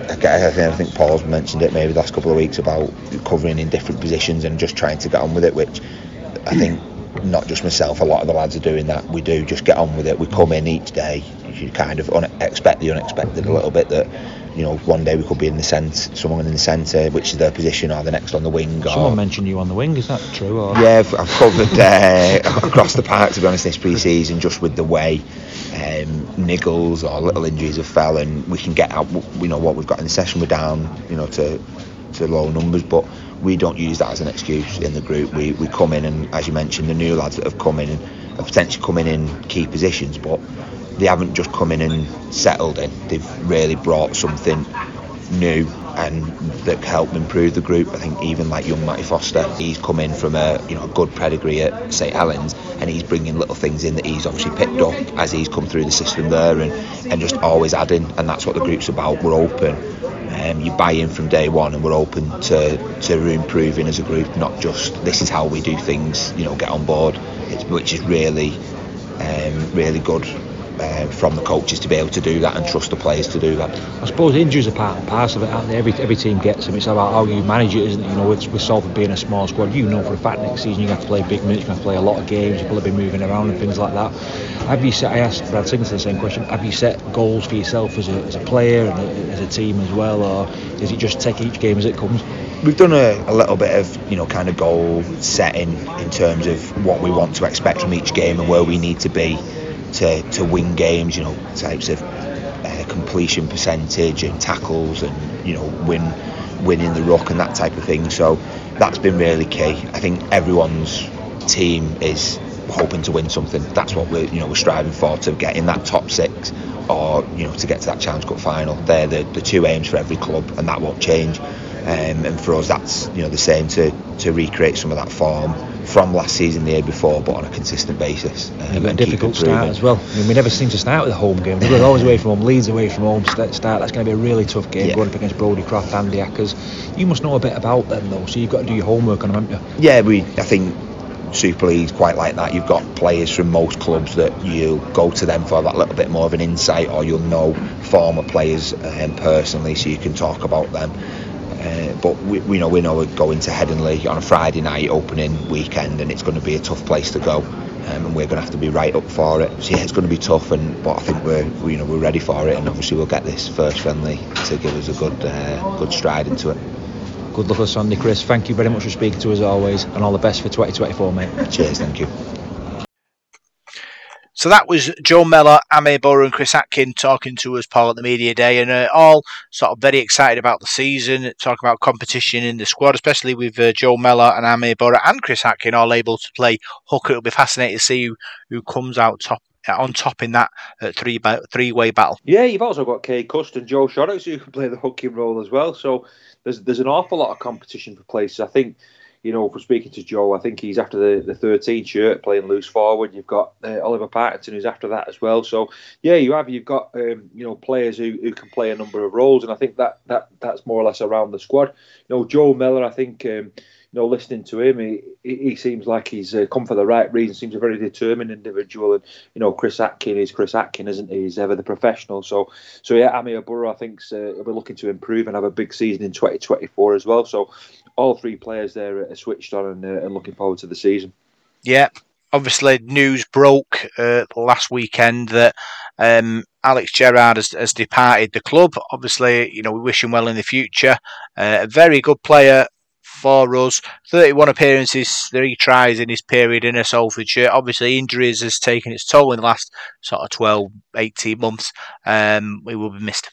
I think, I think Paul's mentioned it maybe the last couple of weeks about covering in different positions and just trying to get on with it, which I think not just myself, a lot of the lads are doing that. We do just get on with it. We come in each day. You kind of un- expect the unexpected a little bit, that, you know, one day we could be in the centre, someone in the centre, which is their position, or the next on the wing. Or... Someone mentioned you on the wing, is that true? Or... Yeah, I've, I've covered uh, across the park, to be honest, this pre-season, just with the way um, niggles or little injuries have fell, and we can get out, you know, what we've got in the session, we're down, you know, to to low numbers, but we don't use that as an excuse in the group. We we come in, and as you mentioned, the new lads that have come in and have potentially come in in key positions, but they haven't just come in and settled in. They've really brought something new and that helped improve the group. I think even like young Matty Foster, he's come in from a, you know, a good pedigree at St Helens, and he's bringing little things in that he's obviously picked up as he's come through the system there, and, and just always adding, and that's what the group's about. We're open. Um, you buy in from day one, and we're open to, to improving as a group, not just this is how we do things, you know, get on board, it's, which is really um, really good uh, from the coaches to be able to do that and trust the players to do that. I suppose injuries are part and parcel of it, aren't they? Every, every team gets them. It's about how you manage it, isn't it? You know, with, with Salford being a small squad, you know for a fact next season you're going to have to play big minutes, you're going to have to play a lot of games, you'll probably be moving around and things like that. Have you set, I asked Brad Singleton the same question, have you set goals for yourself as a, as a player and a, as a team as well, or is it just take each game as it comes? We've done a, a little bit of, you know, kind of goal setting in terms of what we want to expect from each game and where we need to be to, to win games, you know, types of uh, completion percentage and tackles and, you know, win winning the ruck and that type of thing. So that's been really key. I think everyone's team is hoping to win something. That's what we're, you know, we're striving for, to get in that top six, or, you know, to get to that Challenge Cup final. They're the, the two aims for every club, and that won't change. Um, and for us, that's, you know, the same, to, to recreate some of that form from last season, the year before, but on a consistent basis. Um, You've got a and difficult start as well. I mean, we never seem to start with a home game. We're always away from home. Leeds away from home start. That's going to be a really tough game, yeah. Going up against Brodie Croft, Andy Ackers. You must know a bit about them though, so you've got to do your homework on them, haven't you? Yeah, we. I think Super League's quite like that. You've got players from most clubs that you'll go to them for that little bit more of an insight, or you'll know former players um, personally, so you can talk about them. Uh, but we, we know we know we're going to Headingley on a Friday night opening weekend, and it's going to be a tough place to go, um, and we're going to have to be right up for it. So yeah, it's going to be tough, and but I think we're we, you know we're ready for it, and obviously we'll get this first friendly to give us a good uh, good stride into it. Good luck on Sunday, Chris. Thank you very much for speaking to us always, and all the best for twenty twenty-four, mate. Cheers, thank you. So that was Joe Mellor, Ame Borough and Chris Atkin talking to us, Paul, at the media day, and uh, all sort of very excited about the season, talking about competition in the squad, especially with uh, Joe Mellor and Ame Borough and Chris Atkin all able to play hooker. It'll be fascinating to see who, who comes out top on top in that uh, three three-way battle. Yeah, you've also got Kay Cust and Joe Shorrocks who can play the hooking role as well, so there's there's an awful lot of competition for places. I think, you know, from speaking to Joe, I think he's after the, the thirteen shirt, playing loose forward. You've got uh, Oliver Partington who's after that as well. So yeah, you have you've got um, you know players who, who can play a number of roles, and I think that, that that's more or less around the squad. You know, Joe Mellor, I think um, you know listening to him, he he seems like he's uh, come for the right reason. Seems a very determined individual, and you know Chris Atkin is Chris Atkin, isn't he? He's ever the professional. So so yeah, Ame Borough I think uh, will be looking to improve and have a big season in twenty twenty-four as well. So all three players there are switched on and, uh, and looking forward to the season. Yeah, obviously news broke uh, last weekend that um, Alex Gerrard has, has departed the club. Obviously, you know, we wish him well in the future. Uh, a very good player for us. thirty-one appearances, three tries in his period in a Salford shirt. Obviously, injuries has taken its toll in the last sort of twelve, eighteen months. Um, we will be missed.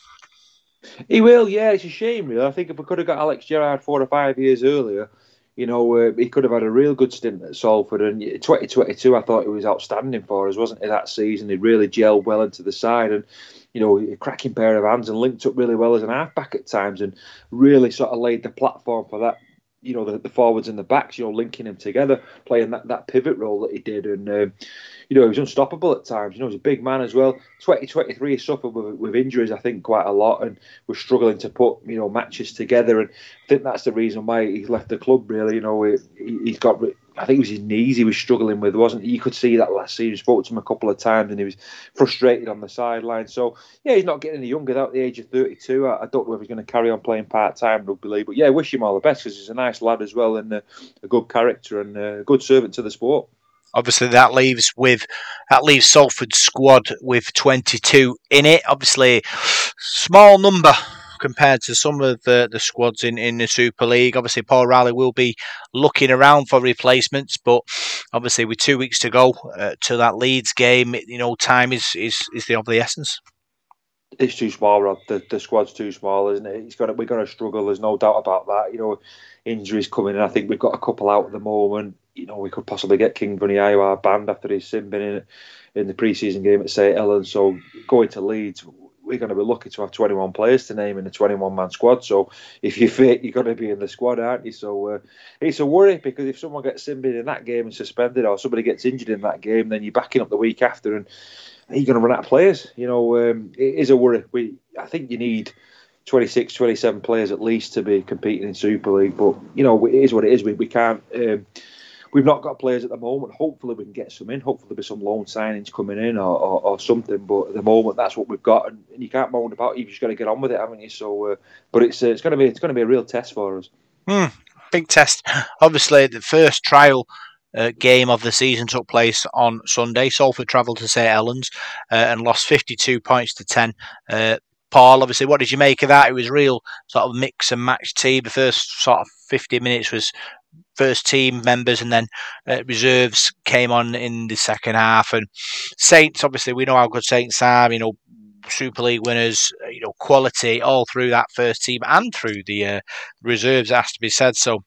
He will, yeah. It's a shame, really. I think if we could have got Alex Gerrard four or five years earlier, you know, uh, he could have had a real good stint at Salford. And twenty twenty-two, I thought he was outstanding for us, wasn't he, that season? He really gelled well into the side and, you know, a cracking pair of hands and linked up really well as an half-back at times and really sort of laid the platform for that, you know, the, the forwards and the backs, you know, linking him together, playing that, that pivot role that he did. And, um, you know, he was unstoppable at times. You know, he was a big man as well. twenty twenty-three, he suffered with, with injuries, I think, quite a lot and was struggling to put, you know, matches together. And I think that's the reason why he left the club, really. You know, he, he's got, I think it was his knees he was struggling with, wasn't he? You could see that last season. Spoke to him a couple of times and he was frustrated on the sideline. So, yeah, he's not getting any younger without the age of thirty-two. I, I don't know if he's going to carry on playing part-time rugby league. But, yeah, wish him all the best because he's a nice lad as well and a, a good character and a good servant to the sport. Obviously, that leaves with that leaves Salford's squad with twenty-two in it. Obviously, small number compared to some of the, the squads in, in the Super League. Obviously, Paul Riley will be looking around for replacements, but obviously, with two weeks to go uh, to that Leeds game, you know, time is is, is the of the essence. It's too small, Rod. The, the squad's too small, isn't it? It's got we're going to struggle. There's no doubt about that. You know, injuries coming in. I think we've got a couple out at the moment. You know, we could possibly get King Vuniyawa banned after his sin bin in in the pre-season game at Saint Helens. So going to Leeds, we're going to be lucky to have twenty-one players to name in the twenty-one man squad. So if you're fit, you're going to be in the squad, aren't you? So uh, it's a worry because if someone gets sin bin in that game and suspended, or somebody gets injured in that game, then you're backing up the week after and you're going to run out of players. You know, um, it is a worry. We, I think you need twenty-six, twenty-seven players at least to be competing in Super League. But, you know, it is what it is. We, we can't... Um, we've not got players at the moment. Hopefully we can get some in. Hopefully there'll be some loan signings coming in or, or, or something. But at the moment, that's what we've got. And, and you can't moan about it. You've just got to get on with it, haven't you? So, uh, but it's uh, it's going to be it's going to be a real test for us. Mm, big test. Obviously, the first trial Uh, game of the season took place on Sunday. Salford travelled to Saint Helens uh, and lost fifty-two points to ten. Uh, Paul, obviously, what did you make of that? It was a real sort of mix and match team. The first sort of fifty minutes was first team members and then uh, reserves came on in the second half. And Saints, obviously, we know how good Saints are, you know, Super League winners, you know, quality all through that first team and through the uh, reserves, it has to be said. So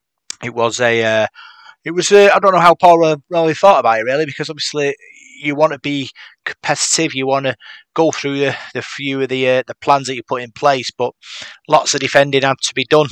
it was a... Uh, It was, uh, I don't know how Paul really thought about it, really, because obviously you want to be competitive, you want to go through the, the few of the uh, the plans that you put in place, but lots of defending had to be done.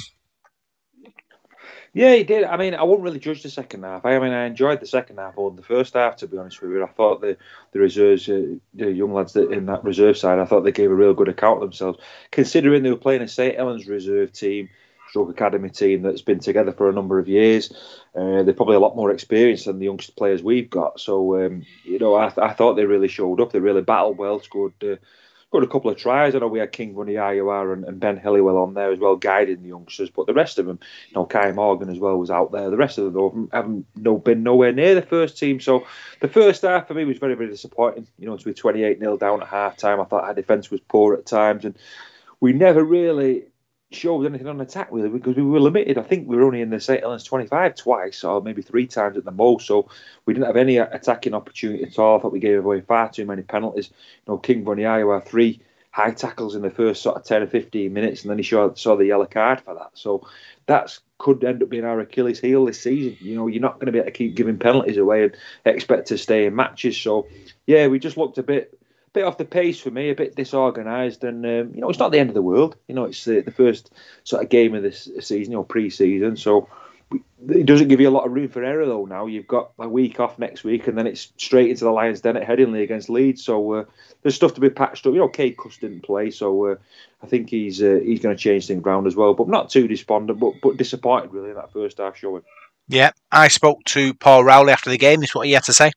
Yeah, he did. I mean, I wouldn't really judge the second half. I mean, I enjoyed the second half more than the first half, to be honest with you. I thought the, the reserves, uh, the young lads that in that reserve side, I thought they gave a real good account of themselves, considering they were playing a Saint Helens reserve team, stroke academy team that's been together for a number of years. Uh, they're probably a lot more experienced than the youngest players we've got. So, um, you know, I, th- I thought they really showed up. They really battled well, scored, uh, scored a couple of tries. I know we had King Vuniyawa and, and Ben Helliwell on there as well, guiding the youngsters. But the rest of them, you know, Kai Morgan as well was out there. The rest of them though, haven't no, been nowhere near the first team. So the first half for me was very, very disappointing. You know, to be twenty-eight nil down at half time. I thought our defence was poor at times. And we never really showed anything on attack really because we were limited. I think we were only in the Saint Helens twenty-five twice or maybe three times at the most, so we didn't have any attacking opportunity at all. I thought we gave away far too many penalties. You know, King Vuniyawa had three high tackles in the first sort of ten or fifteen minutes and then he saw, saw the yellow card for that. So that's could end up being our Achilles heel this season. You know, you're not going to be able to keep giving penalties away and expect to stay in matches. So yeah, we just looked a bit bit off the pace for me, a bit disorganised, and um, you know, it's not the end of the world. You know, it's the, the first sort of game of this season, you know, pre-season, so we, it doesn't give you a lot of room for error though. Now you've got a week off next week, and then it's straight into the Lions' Den at Headingley against Leeds. So uh, there's stuff to be patched up. You know, Cade Cuss didn't play, so uh, I think he's uh, he's going to change things around as well. But not too despondent, but but disappointed really in that first half showing. Yeah, I spoke to Paul Rowley after the game. This is what he had to say.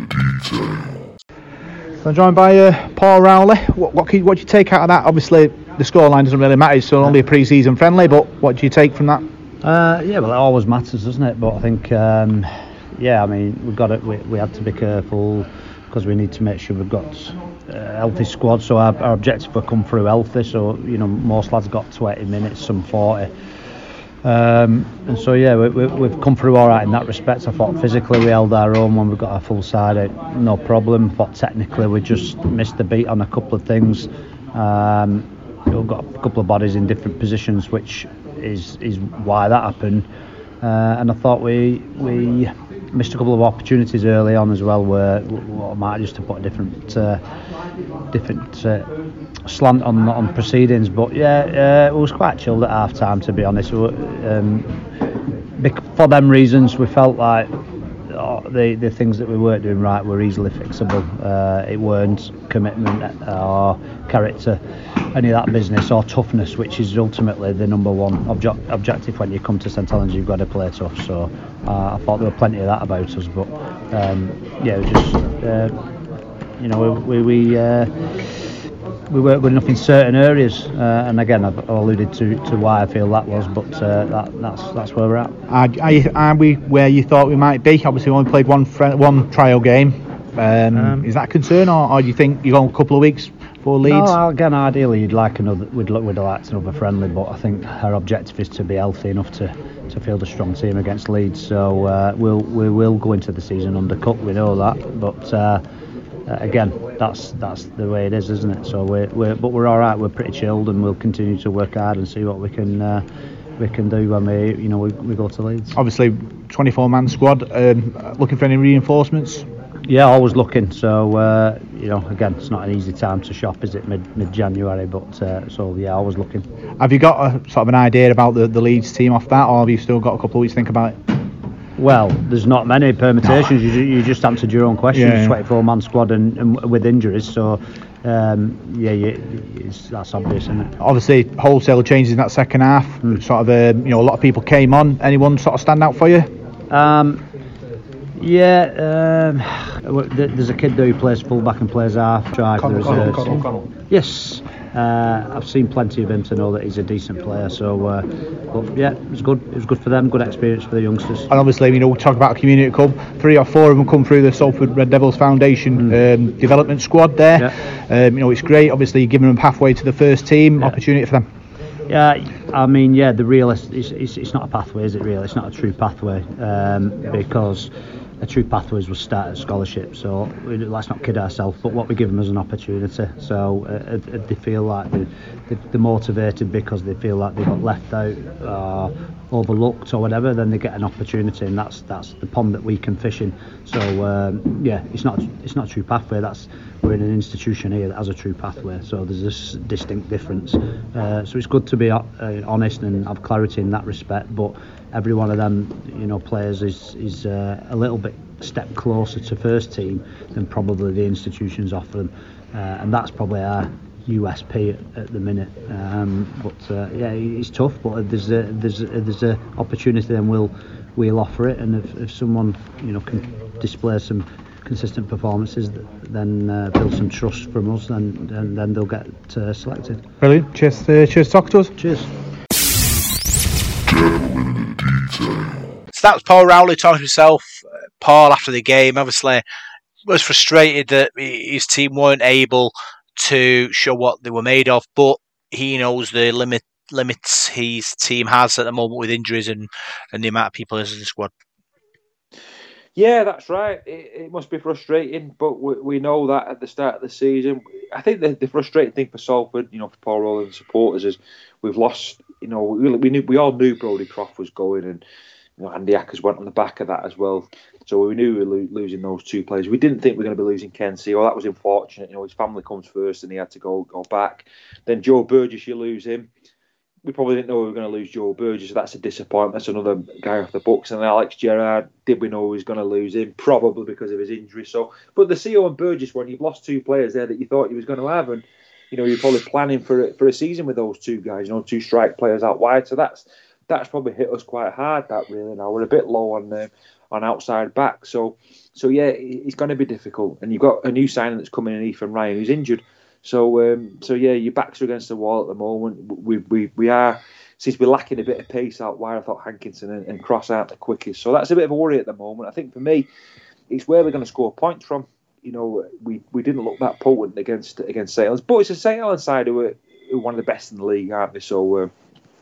So I'm joined by uh, Paul Rowley. What what, can you, what do you take out of that? Obviously, the scoreline doesn't really matter. It's still only a pre-season friendly. But what do you take from that? Uh, yeah, well, it always matters, doesn't it? But I think, um, yeah, I mean, we've got it. We, we had to be careful because we need to make sure we've got a healthy squad. So our, our objective will come through healthy. So you know, most lads got twenty minutes, some forty. Um, and so yeah, we, we, we've come through all right in that respect. I thought physically we held our own when we got our full side out, no problem. I thought technically we just missed the beat on a couple of things. Um, we've got a couple of bodies in different positions, which is is why that happened. Uh, and I thought we we missed a couple of opportunities early on as well, where what might just to put a different uh, different uh, slant on on proceedings. But yeah, uh, it was quite chilled at half time, to be honest. Um, for them reasons, we felt like oh, the the things that we weren't doing right were easily fixable. Uh, it weren't commitment or character, any of that business, or toughness, which is ultimately the number one obje- objective when you come to St Helens. You've got to play tough. So uh, I thought there were plenty of that about us. But um, yeah, it was just uh, you know we we. Uh, We weren't good enough in certain areas, uh, and again, I've alluded to, to why I feel that was, but uh, that, that's that's where we're at. Are, are, you, are we where you thought we might be? Obviously, we only played one friend, one trial game. Um, um, is that a concern, or, or do you think you go a couple of weeks for Leeds? No, again, ideally, you'd like another. We'd look, we'd like another friendly, but I think our objective is to be healthy enough to, to field a strong team against Leeds. So uh, we'll we will go into the season undercut. We know that, but. Uh, Uh, again, that's that's the way it is, isn't it? So we're, we're but we're all right. We're pretty chilled, and we'll continue to work hard and see what we can uh, we can do when we you know we, we go to Leeds. Obviously, twenty-four man squad. Um, looking for any reinforcements? Yeah, always looking. So uh, you know, again, it's not an easy time to shop, is it? Mid mid January, but uh, so yeah, always looking. Have you got a sort of an idea about the, the Leeds team off that, or have you still got a couple of weeks to think about it? Well, there's not many permutations. No. You, you just answered your own question. Yeah, yeah. twenty-four man squad and, and with injuries, so um, yeah, yeah it's, that's obvious, isn't it? Obviously, wholesale changes in that second half. Mm. Sort of, um, you know, a lot of people came on. Anyone sort of stand out for you? Um, yeah, um, there's a kid there who plays full-back and plays half. Drive the reserves. Connell, Connell. Yes. Uh, I've seen plenty of him to know that he's a decent player. So, uh, but yeah, it was good. It was good for them. Good experience for the youngsters. And obviously, you know, we talk about a community club. Three or four of them come through the Salford Red Devils Foundation mm. um, development squad there. Yeah. Um, you know, it's great. Obviously, you're giving them pathway to the first team. Yeah. Opportunity for them. Yeah, I mean, yeah, the real it's, it's, it's not a pathway, is it? Really, it's not a true pathway um, because. A true pathways will start at scholarship, so we, let's not kid ourselves. But what we give them is an opportunity. So uh, if they feel like they, they're motivated because they feel like they got left out, or overlooked, or whatever, then they get an opportunity, and that's that's the pond that we can fish in. So um, yeah, it's not it's not a true pathway. That's we're in an institution here that has a true pathway. So there's this distinct difference. Uh, so it's good to be uh, honest and have clarity in that respect. But every one of them, you know, players is is uh, a little bit step closer to first team than probably the institutions offer them, uh, and that's probably our U S P at, at the minute. Um, but uh, yeah, it's tough. But if there's a there's a, if there's a opportunity, then we'll we'll offer it. And if, if someone you know can display some consistent performances, then uh, build some trust from us, and then, then they'll get uh, selected. Brilliant. Cheers. Uh, cheers. Talk to us. Cheers. So that was Paul Rowley talking to himself. Uh, Paul, after the game, obviously was frustrated that his team weren't able to show what they were made of, but he knows the limit limits his team has at the moment with injuries and, and the amount of people in the squad. Yeah, that's right. It, it must be frustrating, but we, we know that at the start of the season. I think the, the frustrating thing for Salford, you know, for Paul Rowley and the supporters, is we've lost. You know, we we, knew, we all knew Brodie Croft was going, and you know, Andy Ackers went on the back of that as well. So we knew we were lo- losing those two players. We didn't think we were going to be losing Kenzie. Well, that was unfortunate. You know, his family comes first, and he had to go go back. Then Joe Burgess, you lose him. We probably didn't know we were going to lose Joe Burgess, so that's a disappointment. That's another guy off the books. And Alex Gerrard, did we know we was going to lose him? Probably because of his injury. So, but the C O and Burgess one, you've lost two players there that you thought you was going to have, and you know you're probably planning for for a season with those two guys. You know, two strike players out wide. So that's that's probably hit us quite hard. That really now we're a bit low on uh, on outside back. So so yeah, it's going to be difficult. And you've got a new signing that's coming in, Ethan Ryan, who's injured. So, um, so yeah, your backs are against the wall at the moment. We we we are seems to be lacking a bit of pace out wide. I thought Hankinson and, and Cross aren't the quickest, so that's a bit of a worry at the moment. I think for me, it's where we're going to score points from. You know, we, we didn't look that potent against against St Helens, but it's a St Helens side who are, who are one of the best in the league, aren't they? So, uh,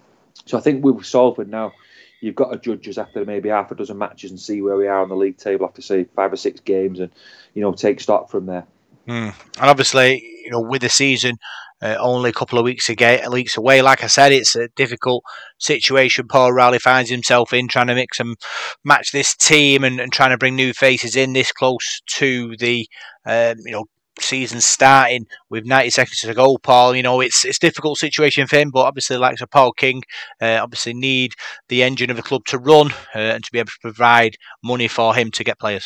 so I think with Salford now, you've got to judge us after maybe half a dozen matches and see where we are on the league table after say five or six games, and you know take stock from there. Mm. And obviously, you know, with the season uh, only a couple of weeks ago, weeks away, like I said, it's a difficult situation Paul Rowley finds himself in, trying to mix and match this team and, and trying to bring new faces in this close to the, um, you know, season starting with ninety seconds to go. Paul, you know, it's it's a difficult situation for him, but obviously, like so Paul King, uh, obviously need the engine of the club to run uh, and to be able to provide money for him to get players.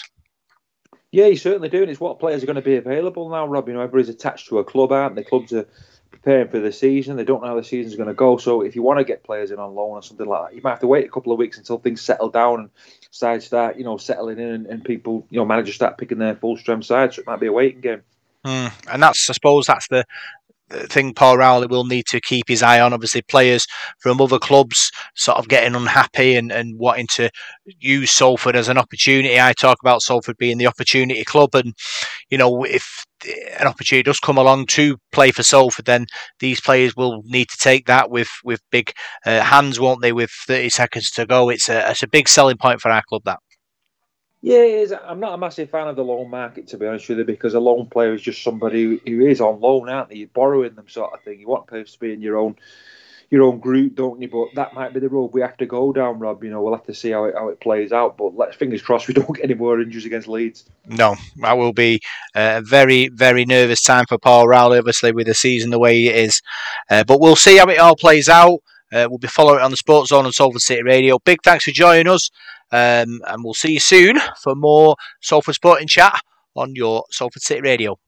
Yeah, he's certainly doing. It's what players are going to be available now, Rob. You know, everybody's attached to a club, aren't they? Clubs are preparing for the season. They don't know how the season's going to go. So if you want to get players in on loan or something like that, you might have to wait a couple of weeks until things settle down and sides start, you know, settling in and, and people, you know, managers start picking their full-strength sides. So it might be a waiting game. Mm. And that's, I suppose, that's the thing Paul Rowley will need to keep his eye on. Obviously, players from other clubs sort of getting unhappy and, and wanting to use Salford as an opportunity. I talk about Salford being the opportunity club, and you know, if an opportunity does come along to play for Salford, then these players will need to take that with with big uh, hands, won't they? With thirty seconds to go, it's a it's a big selling point for our club. That. Yeah, it is. I'm not a massive fan of the loan market, to be honest with you, because a loan player is just somebody who is on loan, aren't they? You're borrowing them, sort of thing. You want players to be in your own your own group, don't you? But that might be the road we have to go down, Rob. You know, we'll have to see how it how it plays out. But let's fingers crossed we don't get any more injuries against Leeds. No, that will be a very, very nervous time for Paul Rowley, obviously, with the season the way it is. Uh, but we'll see how it all plays out. Uh, we'll be following it on the Sports Zone and Salford City Radio. Big thanks for joining us. Um, and we'll see you soon for more Salford Sporting Chat on your Salford City Radio.